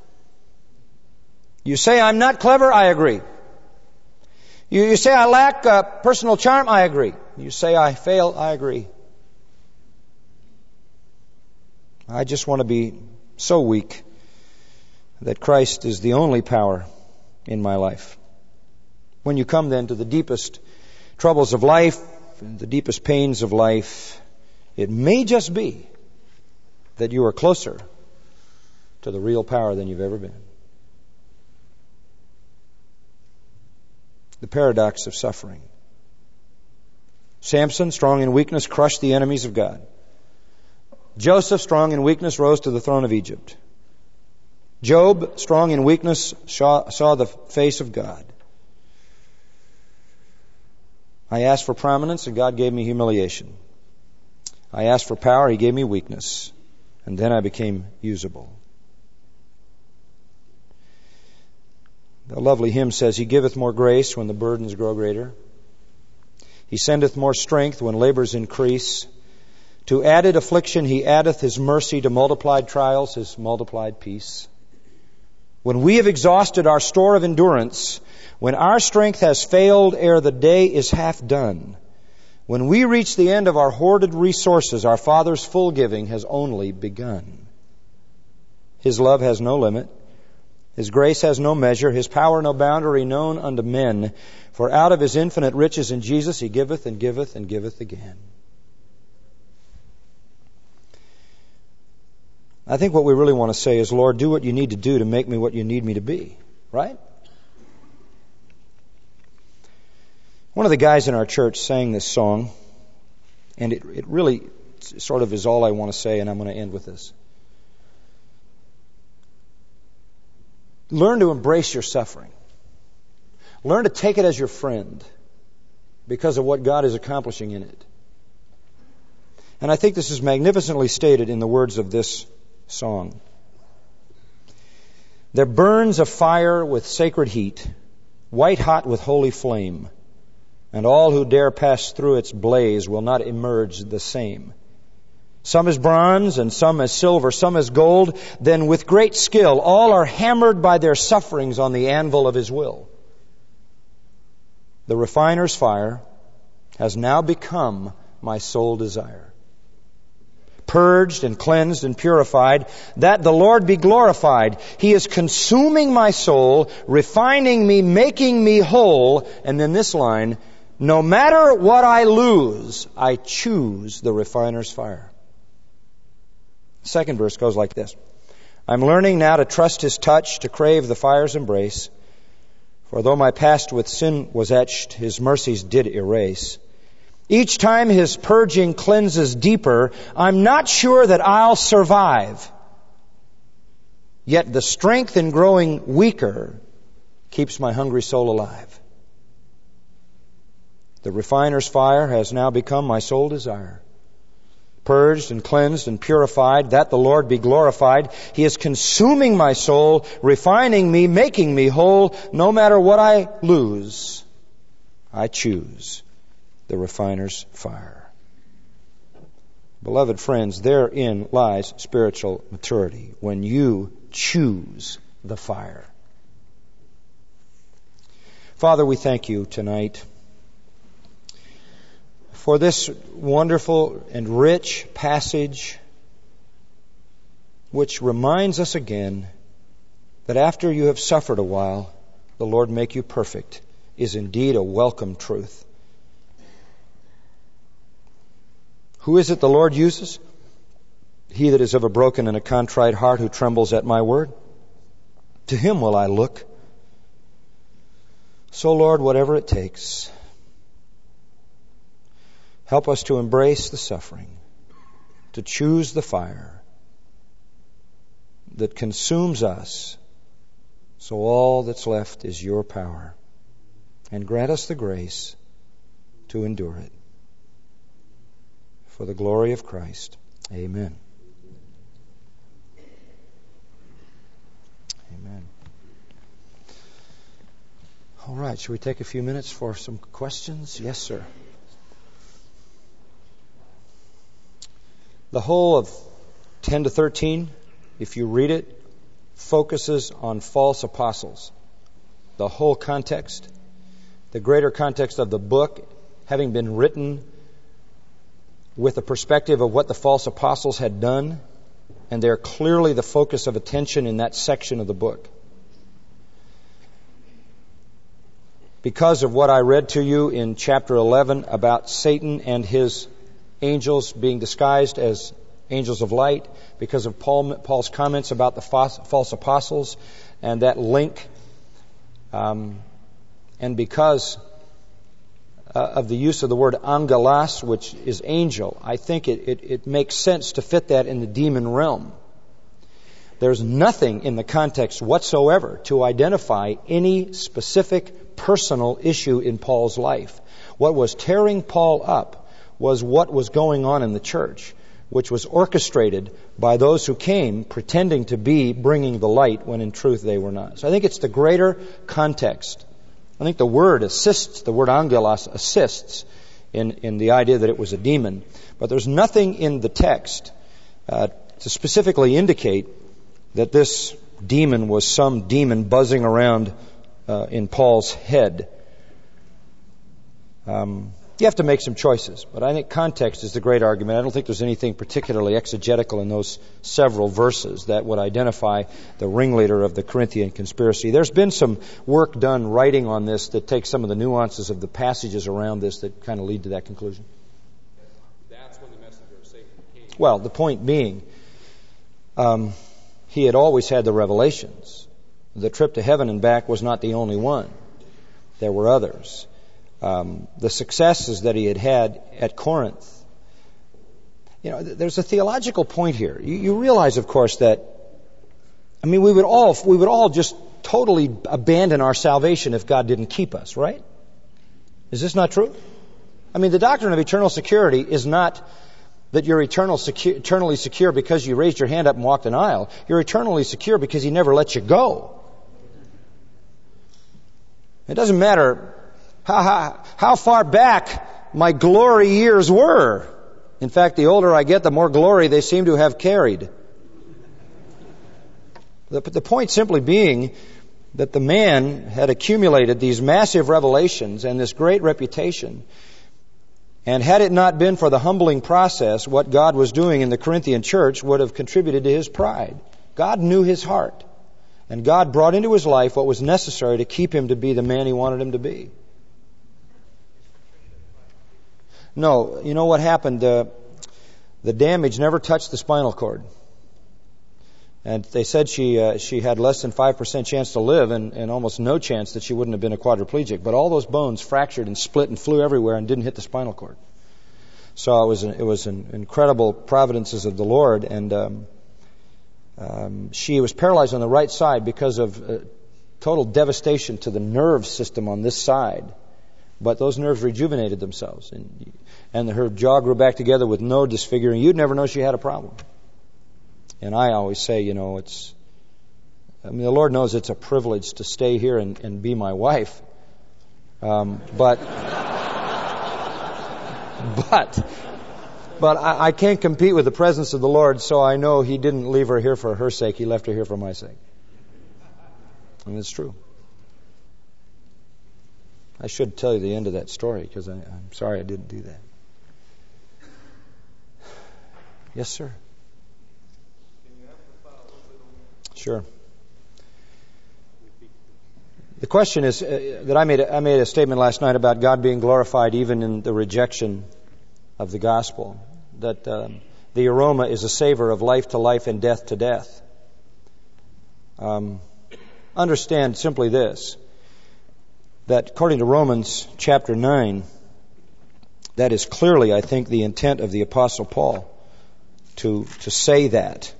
You say I'm not clever, I agree. You, you say I lack uh, personal charm, I agree. You say I fail, I agree. I just want to be so weak that Christ is the only power in my life. When you come then to the deepest troubles of life, and the deepest pains of life, it may just be that you are closer to the real power than you've ever been. The paradox of suffering. Samson, strong in weakness, crushed the enemies of God. Joseph, strong in weakness, rose to the throne of Egypt. Job, strong in weakness, saw, saw the face of God. I asked for prominence, and God gave me humiliation. I asked for power, He gave me weakness. And then I became usable. The lovely hymn says, He giveth more grace when the burdens grow greater. He sendeth more strength when labors increase. To added affliction He addeth His mercy, to multiplied trials His multiplied peace. When we have exhausted our store of endurance, when our strength has failed ere the day is half done, when we reach the end of our hoarded resources, our Father's full giving has only begun. His love has no limit. His grace has no measure. His power no boundary known unto men. For out of His infinite riches in Jesus He giveth and giveth and giveth again. I think what we really want to say is, Lord, do what you need to do to make me what you need me to be. Right? One of the guys in our church sang this song, and it, it really sort of is all I want to say, and I'm going to end with this. Learn to embrace your suffering. Learn to take it as your friend because of what God is accomplishing in it. And I think this is magnificently stated in the words of this song. There burns a fire with sacred heat, white hot with holy flame, and all who dare pass through its blaze will not emerge the same. Some as bronze and some as silver, some as gold. Then with great skill, all are hammered by their sufferings on the anvil of His will. The refiner's fire has now become my sole desire. Purged and cleansed and purified, that the Lord be glorified. He is consuming my soul, refining me, making me whole. And then this line, no matter what I lose, I choose the refiner's fire. Second verse goes like this. I'm learning now to trust His touch, to crave the fire's embrace. For though my past with sin was etched, His mercies did erase. Each time His purging cleanses deeper, I'm not sure that I'll survive. Yet the strength in growing weaker keeps my hungry soul alive. The refiner's fire has now become my sole desire. Purged and cleansed and purified, that the Lord be glorified. He is consuming my soul, refining me, making me whole. No matter what I lose, I choose the refiner's fire. Beloved friends, therein lies spiritual maturity, when you choose the fire. Father, we thank You tonight for this wonderful and rich passage, which reminds us again that after you have suffered a while, the Lord make you perfect, is indeed a welcome truth. Who is it the Lord uses? He that is of a broken and a contrite heart, who trembles at my word. To Him will I look. So, Lord, whatever it takes, help us to embrace the suffering, to choose the fire that consumes us, so all that's left is Your power. And grant us the grace to endure it. For the glory of Christ. Amen. Amen. All right, shall we take a few minutes for some questions? Yes, sir. The whole of ten to thirteen, if you read it, focuses on false apostles. The whole context, the greater context of the book, having been written with the perspective of what the false apostles had done, and they're clearly the focus of attention in that section of the book. Because of what I read to you in chapter eleven about Satan and his angels being disguised as angels of light, because of Paul, Paul's comments about the false apostles and that link, um, and because uh, of the use of the word angelos, which is angel, I think it, it, it makes sense to fit that in the demon realm. There's nothing in the context whatsoever to identify any specific personal issue in Paul's life. What was tearing Paul up was what was going on in the church, which was orchestrated by those who came pretending to be bringing the light when in truth they were not. So I think it's the greater context. I think the word assists, the word angelos assists in, in the idea that it was a demon. But there's nothing in the text uh, to specifically indicate that this demon was some demon buzzing around uh, in Paul's head. Um, you have to make some choices, but I think context is the great argument. I don't think there's anything particularly exegetical in those several verses that would identify the ringleader of the Corinthian conspiracy. There's been some work done writing on this that takes some of the nuances of the passages around this that kind of lead to that conclusion. That's when the messenger of Satan came. Well, the point being, um, he had always had the revelations. The trip to heaven and back was not the only one. There were others. um, the successes that he had had at Corinth. You know, there's a theological point here. You, you realize, of course, that, I mean, we would all, we would all just totally abandon our salvation if God didn't keep us, right? Is this not true? I mean, the doctrine of eternal security is not that you're eternal secu- eternally secure because you raised your hand up and walked an aisle. You're eternally secure because He never lets you go. It doesn't matter how, how, how far back my glory years were. In fact, the older I get, the more glory they seem to have carried. The, the point simply being that the man had accumulated these massive revelations and this great reputation. And had it not been for the humbling process, what God was doing in the Corinthian church would have contributed to his pride. God knew his heart. And God brought into his life what was necessary to keep him to be the man He wanted him to be. No, you know what happened? Uh, the damage never touched the spinal cord. And they said she uh, she had less than five percent chance to live and, and almost no chance that she wouldn't have been a quadriplegic. But all those bones fractured and split and flew everywhere and didn't hit the spinal cord. So it was an, it was an incredible providences of the Lord. And um, um, she was paralyzed on the right side because of uh, total devastation to the nerve system on this side. But those nerves rejuvenated themselves. And, and her jaw grew back together with no disfiguring. You'd never know she had a problem. And I always say, you know, it's, I mean, the Lord knows it's a privilege to stay here and, and be my wife. Um, but, but, but I, I can't compete with the presence of the Lord, so I know He didn't leave her here for her sake. He left her here for my sake. And it's true. I should tell you the end of that story because I'm sorry I didn't do that. Yes, sir. Sure. The question is uh, that I made a, I made a statement last night about God being glorified even in the rejection of the gospel. That um, the aroma is a savor of life to life and death to death. Um, understand simply this, that according to Romans chapter nine, that is clearly, I think, the intent of the Apostle Paul to to say that.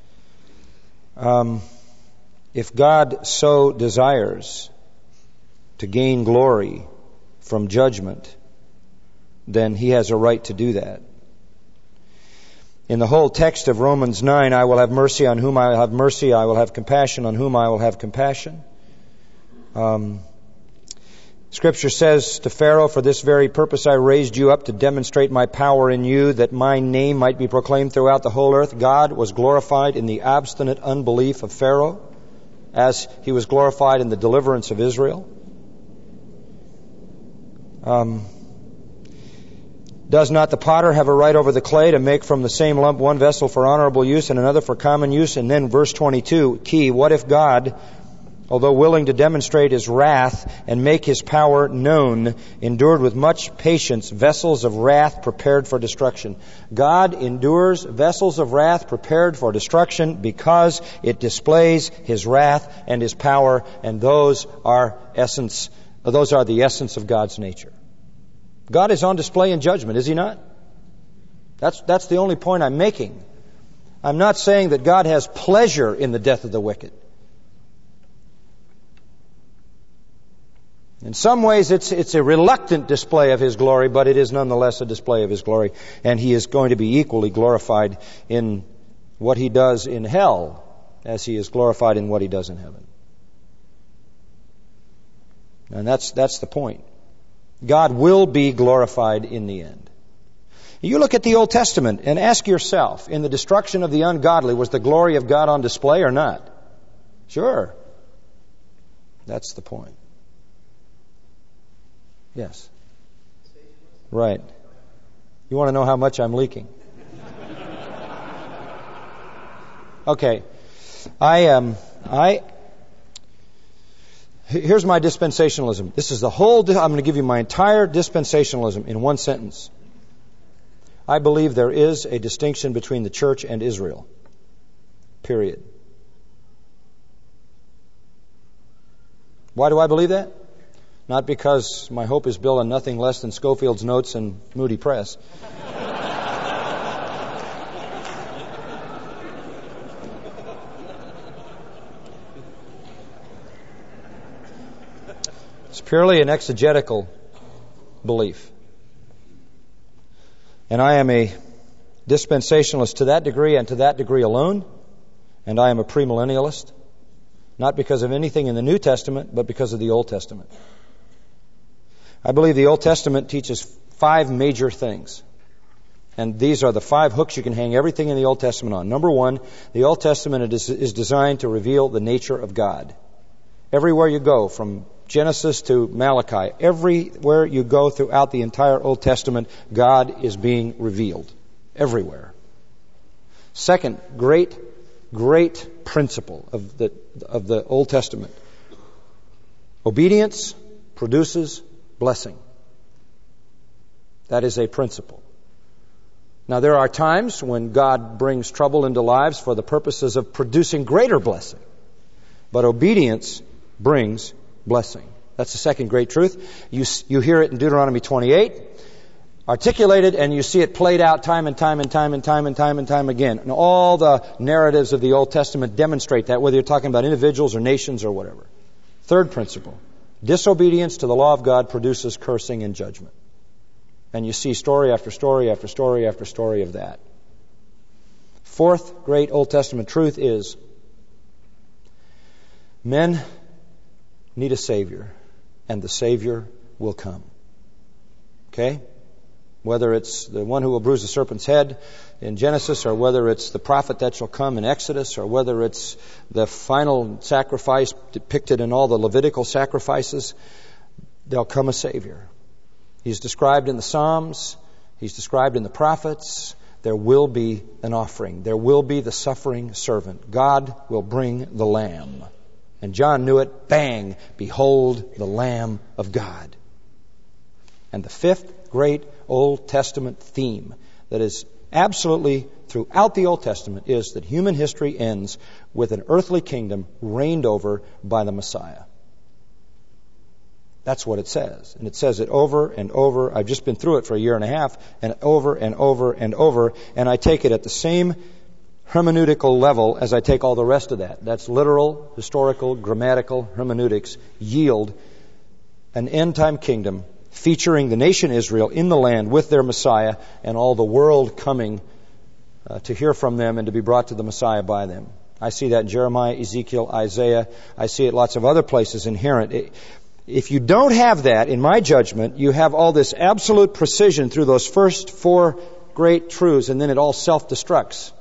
Um, if God so desires to gain glory from judgment, then He has a right to do that. In the whole text of Romans nine, I will have mercy on whom I will have mercy, I will have compassion on whom I will have compassion. Um, Scripture says to Pharaoh, for this very purpose I raised you up to demonstrate my power in you, that my name might be proclaimed throughout the whole earth. God was glorified in the obstinate unbelief of Pharaoh, as He was glorified in the deliverance of Israel. Um, does not the potter have a right over the clay to make from the same lump one vessel for honorable use and another for common use? And then verse twenty-two, key, what if God, although willing to demonstrate His wrath and make His power known, endured with much patience vessels of wrath prepared for destruction? God endures vessels of wrath prepared for destruction because it displays His wrath and His power, and those are essence, those are the essence of God's nature. God is on display in judgment, is He not? That's, that's the only point I'm making. I'm not saying that God has pleasure in the death of the wicked. In some ways, it's it's a reluctant display of His glory, but it is nonetheless a display of His glory. And He is going to be equally glorified in what He does in hell as He is glorified in what He does in heaven. And that's that's the point. God will be glorified in the end. You look at the Old Testament and ask yourself, in the destruction of the ungodly, was the glory of God on display or not? Sure. That's the point. Yes. Right. You want to know how much I'm leaking? Okay. I um I here's my dispensationalism. This is the whole I'm going to give you my entire dispensationalism in one sentence. I believe there is a distinction between the church and Israel. Period. Why do I believe that? Not because my hope is built on nothing less than Schofield's Notes and Moody Press. It's purely an exegetical belief. And I am a dispensationalist to that degree and to that degree alone. And I am a premillennialist. Not because of anything in the New Testament, but because of the Old Testament. I believe the Old Testament teaches five major things. And these are the five hooks you can hang everything in the Old Testament on. Number one, the Old Testament is designed to reveal the nature of God. Everywhere you go, from Genesis to Malachi, everywhere you go throughout the entire Old Testament, God is being revealed. Everywhere. Second, great, great principle of the, of the Old Testament. Obedience produces blessing. That is a principle. Now, there are times when God brings trouble into lives for the purposes of producing greater blessing. But obedience brings blessing. That's the second great truth. You, you hear it in Deuteronomy twenty-eight, articulated, and you see it played out time and time and time and time and time and time again. And all the narratives of the Old Testament demonstrate that, whether you're talking about individuals or nations or whatever. Third principle. Disobedience to the law of God produces cursing and judgment. And you see story after story after story after story of that. Fourth great Old Testament truth is men need a Savior, and the Savior will come. Okay? Whether it's the one who will bruise the serpent's head in Genesis, or whether it's the prophet that shall come in Exodus, or whether it's the final sacrifice depicted in all the Levitical sacrifices, there'll come a Savior. He's described in the Psalms. He's described in the prophets. There will be an offering. There will be the suffering servant. God will bring the Lamb. And John knew it. Bang! Behold the Lamb of God. And the fifth great Old Testament theme that is absolutely throughout the Old Testament is that human history ends with an earthly kingdom reigned over by the Messiah. That's what it says. And it says it over and over. I've just been through it for a year and a half, and over and over and over. And I take it at the same hermeneutical level as I take all the rest of that. That's literal, historical, grammatical hermeneutics yield an end-time kingdom featuring the nation Israel in the land with their Messiah and all the world coming uh, to hear from them and to be brought to the Messiah by them. I see that in Jeremiah, Ezekiel, Isaiah. I see it lots of other places inherent. It, if you don't have that, in my judgment, you have all this absolute precision through those first four great truths, and then it all self-destructs.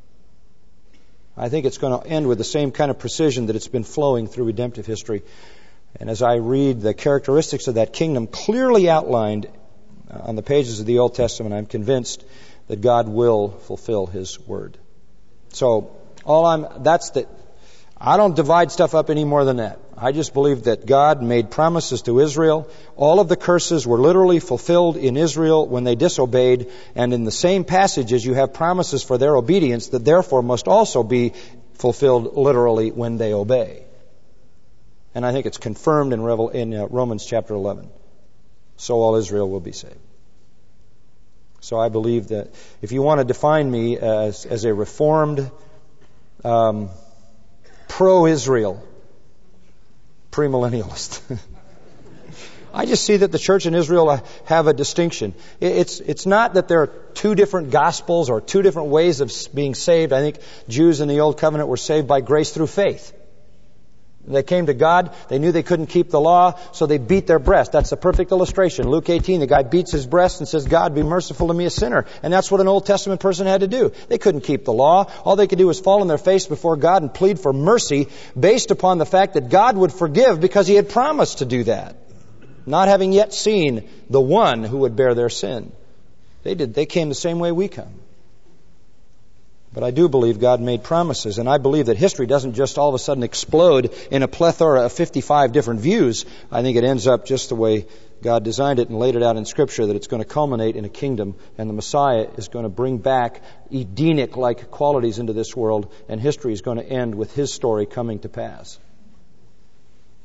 I think it's going to end with the same kind of precision that it's been flowing through redemptive history. And as I read the characteristics of that kingdom clearly outlined on the pages of the Old Testament, I'm convinced that God will fulfill His word. So, all I'm, that's the, I don't divide stuff up any more than that. I just believe that God made promises to Israel. All of the curses were literally fulfilled in Israel when they disobeyed. And in the same passages, you have promises for their obedience that therefore must also be fulfilled literally when they obey. And I think it's confirmed in, Revel- in uh, Romans chapter eleven. So all Israel will be saved. So I believe that if you want to define me as, as a reformed, um, pro-Israel premillennialist, I just see that the church in Israel have a distinction. It's, it's not that there are two different gospels or two different ways of being saved. I think Jews in the Old Covenant were saved by grace through faith. They came to God. They knew they couldn't keep the law, so they beat their breast. That's a perfect illustration. Luke eighteen, the guy beats his breast and says, God, be merciful to me, a sinner. And that's what an Old Testament person had to do. They couldn't keep the law. All they could do was fall on their face before God and plead for mercy based upon the fact that God would forgive because He had promised to do that, not having yet seen the one who would bear their sin. They did. They came the same way we come. But I do believe God made promises, and I believe that history doesn't just all of a sudden explode in a plethora of fifty-five different views. I think it ends up just the way God designed it and laid it out in Scripture, that it's going to culminate in a kingdom, and the Messiah is going to bring back Edenic-like qualities into this world, and history is going to end with His story coming to pass.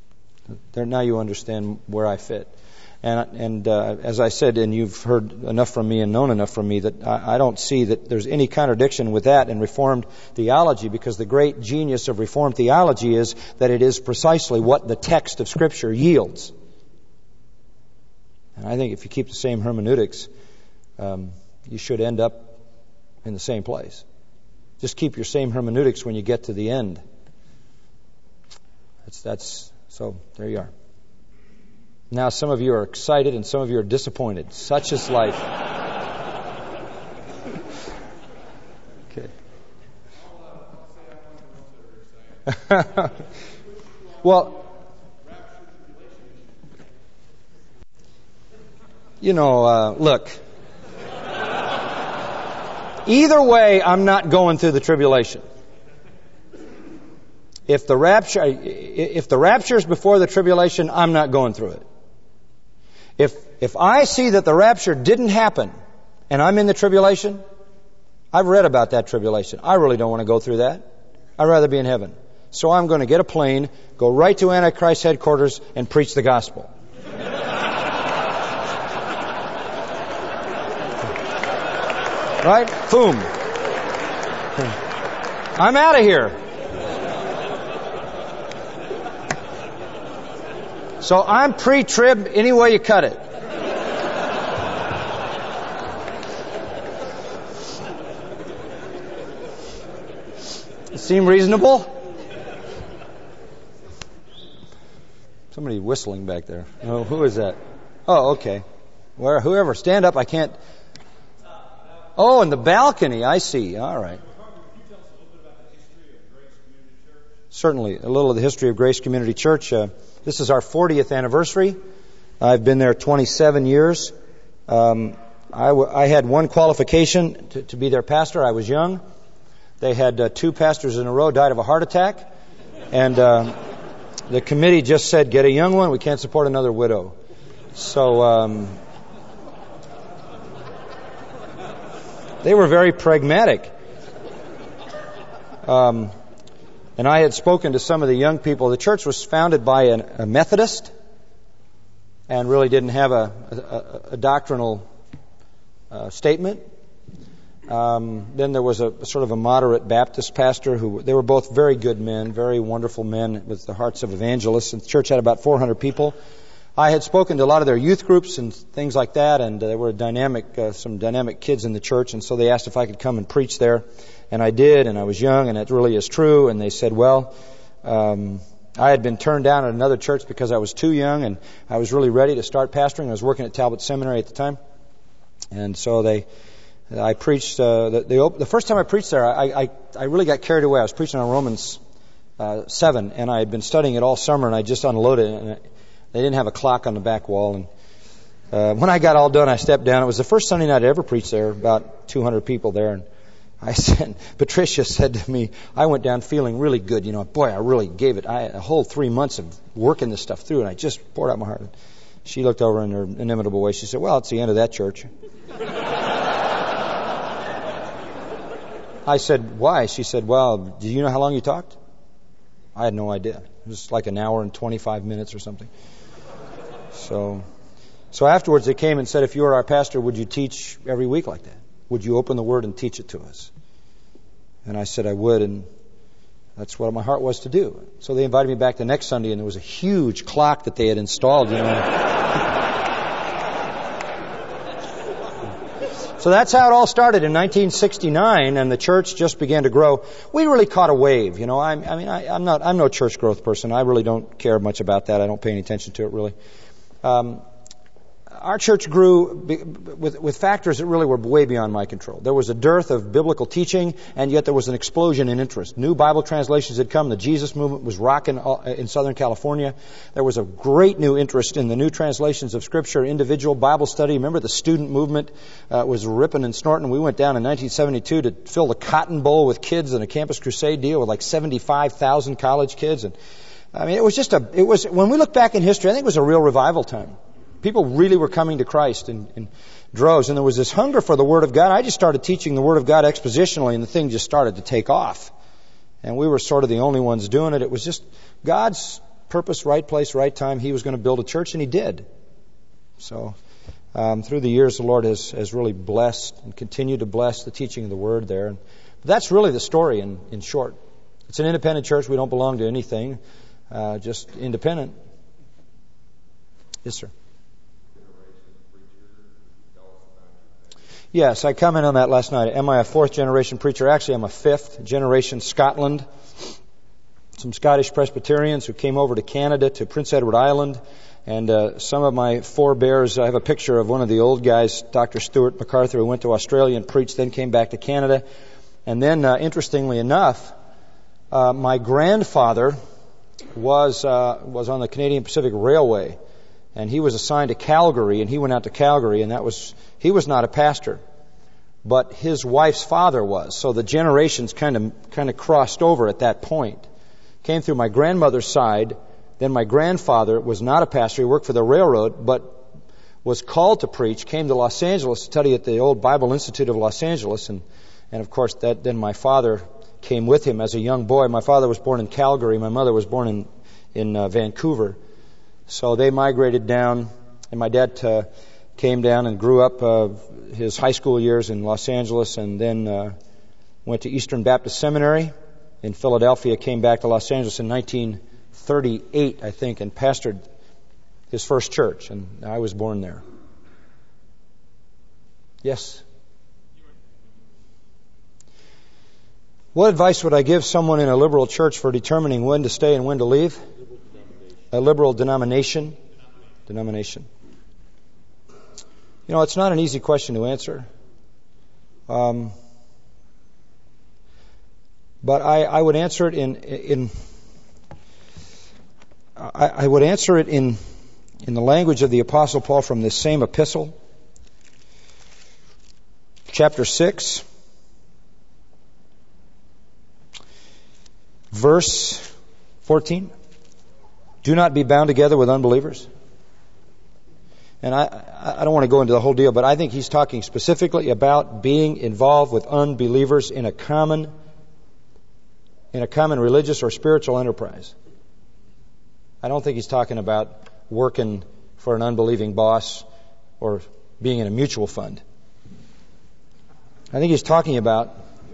There, now you understand where I fit. And, and uh, as I said, and you've heard enough from me and known enough from me, that I, I don't see that there's any contradiction with that in Reformed theology, because the great genius of Reformed theology is that it is precisely what the text of Scripture yields. And I think if you keep the same hermeneutics, um, you should end up in the same place. Just keep your same hermeneutics when you get to the end. That's, that's so there you are. Now some of you are excited and some of you are disappointed. Such is life. Okay. Well, you know, uh, look. Either way, I'm not going through the tribulation. If the rapture, if the rapture is before the tribulation, I'm not going through it. If if I see that the rapture didn't happen and I'm in the tribulation, I've read about that tribulation. I really don't want to go through that. I'd rather be in heaven. So I'm going to get a plane, go right to Antichrist headquarters, and preach the gospel. Right? Boom. I'm out of here. So I'm pre-trib any way you cut it. Seem reasonable? Somebody whistling back there. Oh, who is that? Oh, okay. Where? Whoever. Stand up. I can't. Oh, in the balcony. I see. All right. Certainly, a little of the history of Grace Community Church. Uh, this is our fortieth anniversary. I've been there twenty-seven years. Um, I, w- I had one qualification to, to be their pastor. I was young. They had uh, two pastors in a row died of a heart attack. And uh, the committee just said, get a young one. We can't support another widow. So um, they were very pragmatic. Um And I had spoken to some of the young people. The church was founded by an, a Methodist and really didn't have a, a, a doctrinal uh, statement. Um, then there was a, a sort of a moderate Baptist pastor who, they were both very good men, very wonderful men with the hearts of evangelists. And the church had about four hundred people. I had spoken to a lot of their youth groups and things like that, and uh, there were dynamic, uh, some dynamic kids in the church, and so they asked if I could come and preach there. And I did, and I was young, and it really is true. And they said, well, um, I had been turned down at another church because I was too young, and I was really ready to start pastoring. I was working at Talbot Seminary at the time. And so they, I preached, uh, the, the, the first time I preached there, I, I, I really got carried away. I was preaching on Romans uh, seven, and I had been studying it all summer, and I just unloaded it, and they didn't have a clock on the back wall. And uh, when I got all done, I stepped down. It was the first Sunday night I ever preached there, about two hundred people there, and I said, Patricia said to me, I went down feeling really good. You know, boy, I really gave it I, a whole three months of working this stuff through, and I just poured out my heart. She looked over in her inimitable way. She said, well, it's the end of that church. I said, why? She said, well, do you know how long you talked? I had no idea. It was like an hour and twenty-five minutes or something. So, so afterwards they came and said, if you were our pastor, would you teach every week like that? Would you open the Word and teach it to us? And I said I would, and that's what my heart was to do. So they invited me back the next Sunday, and there was a huge clock that they had installed, you know. So that's how it all started in nineteen sixty-nine, and the church just began to grow. We really caught a wave, you know. I, I mean, I, I'm not, I'm no church growth person. I really don't care much about that. I don't pay any attention to it, really. Um, Our church grew with, with factors that really were way beyond my control. There was a dearth of biblical teaching, and yet there was an explosion in interest. New Bible translations had come. The Jesus movement was rocking in Southern California. There was a great new interest in the new translations of Scripture, individual Bible study. Remember, the student movement uh, was ripping and snorting. We went down in nineteen seventy-two to fill the Cotton Bowl with kids in a Campus Crusade deal with like seventy-five thousand college kids. And I mean, it was just a, it was, when we look back in history, I think it was a real revival time. People really were coming to Christ in, in droves, and there was this hunger for the Word of God. I just started teaching the Word of God expositionally, and the thing just started to take off. And we were sort of the only ones doing it. It was just God's purpose, right place, right time. He was going to build a church, and he did. So um, through the years, the Lord has, has really blessed and continued to bless the teaching of the Word there. And that's really the story in, in short. It's an independent church. We don't belong to anything, uh, just independent. Yes, sir. Yes, I commented on that last night. Am I a fourth generation preacher? Actually, I'm a fifth generation Scotland. Some Scottish Presbyterians who came over to Canada, to Prince Edward Island. And uh, some of my forebears, I have a picture of one of the old guys, Doctor Stuart MacArthur, who went to Australia and preached, then came back to Canada. And then, uh, interestingly enough, uh, my grandfather was uh, was on the Canadian Pacific Railway. And he was assigned to Calgary, and he went out to Calgary, and that was, he was not a pastor, but his wife's father was. So the generations kind of, kind of crossed over at that point. Came through my grandmother's side, then my grandfather was not a pastor, he worked for the railroad, but was called to preach, came to Los Angeles to study at the old Bible Institute of Los Angeles, and, and of course that, then my father came with him as a young boy. My father was born in Calgary, my mother was born in, in uh, Vancouver. So they migrated down, and my dad uh, came down and grew up uh, his high school years in Los Angeles, and then uh, went to Eastern Baptist Seminary in Philadelphia, came back to Los Angeles in nineteen thirty-eight, I think, and pastored his first church, and I was born there. Yes? What advice would I give someone in a liberal church for determining when to stay and when to leave? A liberal denomination. Denomination. You know, it's not an easy question to answer. Um, but I, I would answer it in in I, I would answer it in in the language of the Apostle Paul from this same epistle, chapter six, verse fourteen. Do not be bound together with unbelievers. And I, I don't want to go into the whole deal, but I think he's talking specifically about being involved with unbelievers in a common, in a common religious or spiritual enterprise. I don't think he's talking about working for an unbelieving boss or being in a mutual fund. I think he's talking about,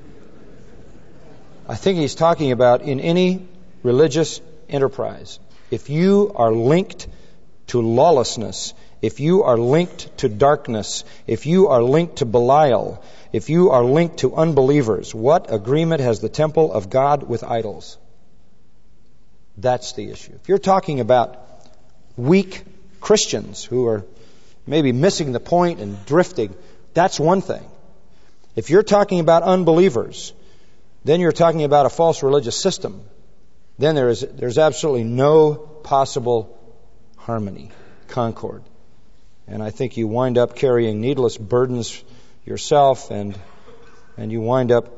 I think he's talking about in any religious enterprise. If you are linked to lawlessness, if you are linked to darkness, if you are linked to Belial, if you are linked to unbelievers, what agreement has the temple of God with idols? That's the issue. If you're talking about weak Christians who are maybe missing the point and drifting, that's one thing. If you're talking about unbelievers, then you're talking about a false religious system. Then there is there's absolutely no possible harmony, concord. And I think you wind up carrying needless burdens yourself, and and you wind up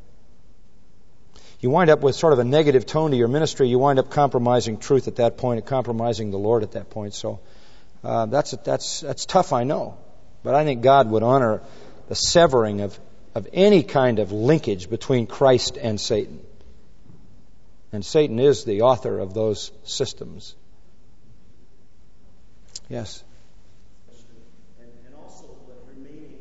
you wind up with sort of a negative tone to your ministry. You wind up compromising truth at that point and compromising the Lord at that point. So uh, that's that's that's tough, I know. But I think God would honor the severing of, of any kind of linkage between Christ and Satan. And Satan is the author of those systems. Yes? And, and also remaining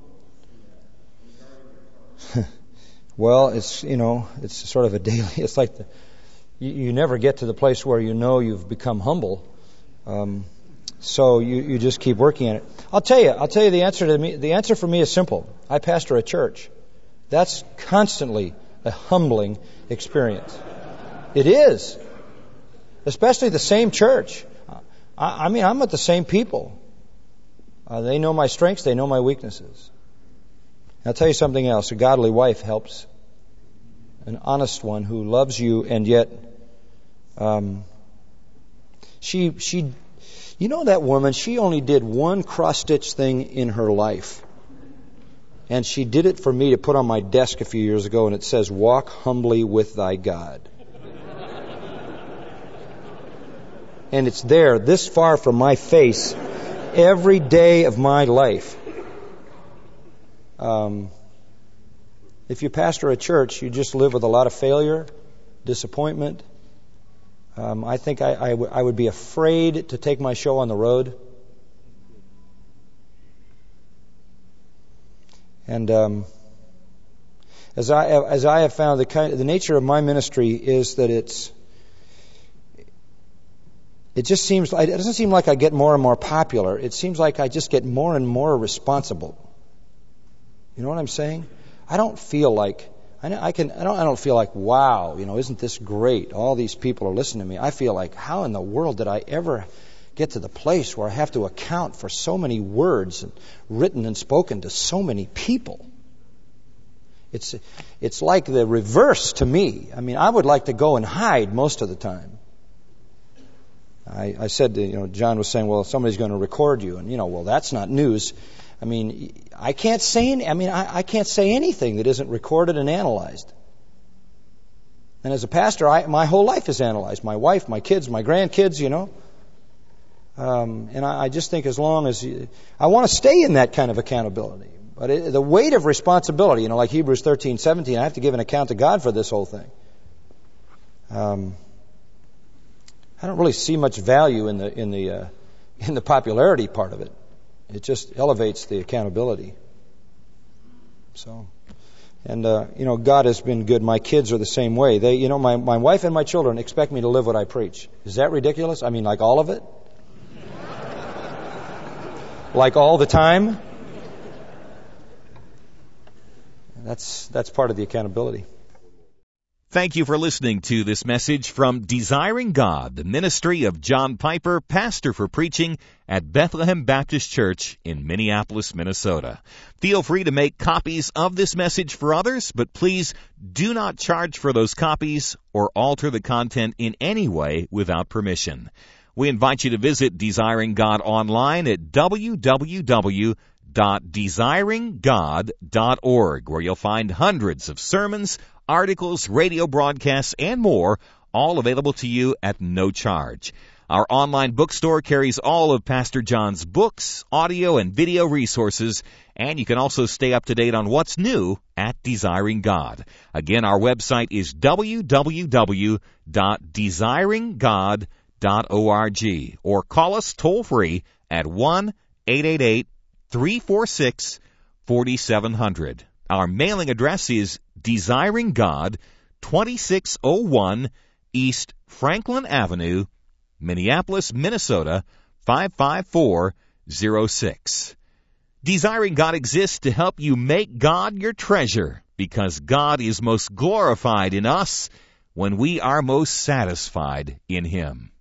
humble. Well, it's, you know, it's sort of a daily, it's like the, you, you never get to the place where you know you've become humble. Um, so you, you just keep working at it. I'll tell you, I'll tell you the answer to me, the answer for me is simple. I pastor a church. That's constantly a humbling experience. It is. Especially the same church. I, I mean, I'm with the same people. Uh, they know my strengths, they know my weaknesses. I'll tell you something else. A godly wife helps. An honest one who loves you, and yet um, she she you know that woman, she only did one cross-stitch thing in her life. And she did it for me to put on my desk a few years ago, and it says, "Walk humbly with thy God." And it's there, this far from my face, every day of my life. Um, if you pastor a church, you just live with a lot of failure, disappointment, Um, I think I, I, w- I would be afraid to take my show on the road. And um, as I as I have found, the kind, the nature of my ministry is that it's it just seems it doesn't seem like I get more and more popular. It seems like I just get more and more responsible. You know what I'm saying? I don't feel like I, I can. I don't. I don't feel like, wow, you know, isn't this great? All these people are listening to me. I feel like, how in the world did I ever get to the place where I have to account for so many words and written and spoken to so many people? It's it's like the reverse to me. I mean, I would like to go and hide most of the time. I, I said, you know, John was saying, well, somebody's going to record you, and you know, well, that's not news. I mean, I can't say any, I mean, I, I can't say anything that isn't recorded and analyzed. And as a pastor, I, my whole life is analyzed. My wife, my kids, my grandkids, you know. Um, and I, I just think as long as you, I want to stay in that kind of accountability. But it, the weight of responsibility, you know, like Hebrews thirteen, seventeen, I have to give an account to God for this whole thing. Um, I don't really see much value in the in the uh, in the popularity part of it. It just elevates the accountability. So, and uh, you know, God has been good. My kids are the same way. They, you know, my my wife and my children expect me to live what I preach. Is that ridiculous? I mean, like all of it, like all the time. That's that's part of the accountability. Thank you for listening to this message from Desiring God, the ministry of John Piper, pastor for preaching at Bethlehem Baptist Church in Minneapolis, Minnesota. Feel free to make copies of this message for others, but please do not charge for those copies or alter the content in any way without permission. We invite you to visit Desiring God online at w w w dot desiring god dot org, where you'll find hundreds of sermons, articles, radio broadcasts, and more, all available to you at no charge. Our online bookstore carries all of Pastor John's books, audio, and video resources, and you can also stay up to date on what's new at Desiring God. Again, our website is w w w dot desiring god dot org, or call us toll-free at one eight eight eight, three four six, four seven zero zero. Our mailing address is Desiring God, twenty-six oh one East Franklin Avenue, Minneapolis, Minnesota, five five four zero six. Desiring God exists to help you make God your treasure, because God is most glorified in us when we are most satisfied in Him.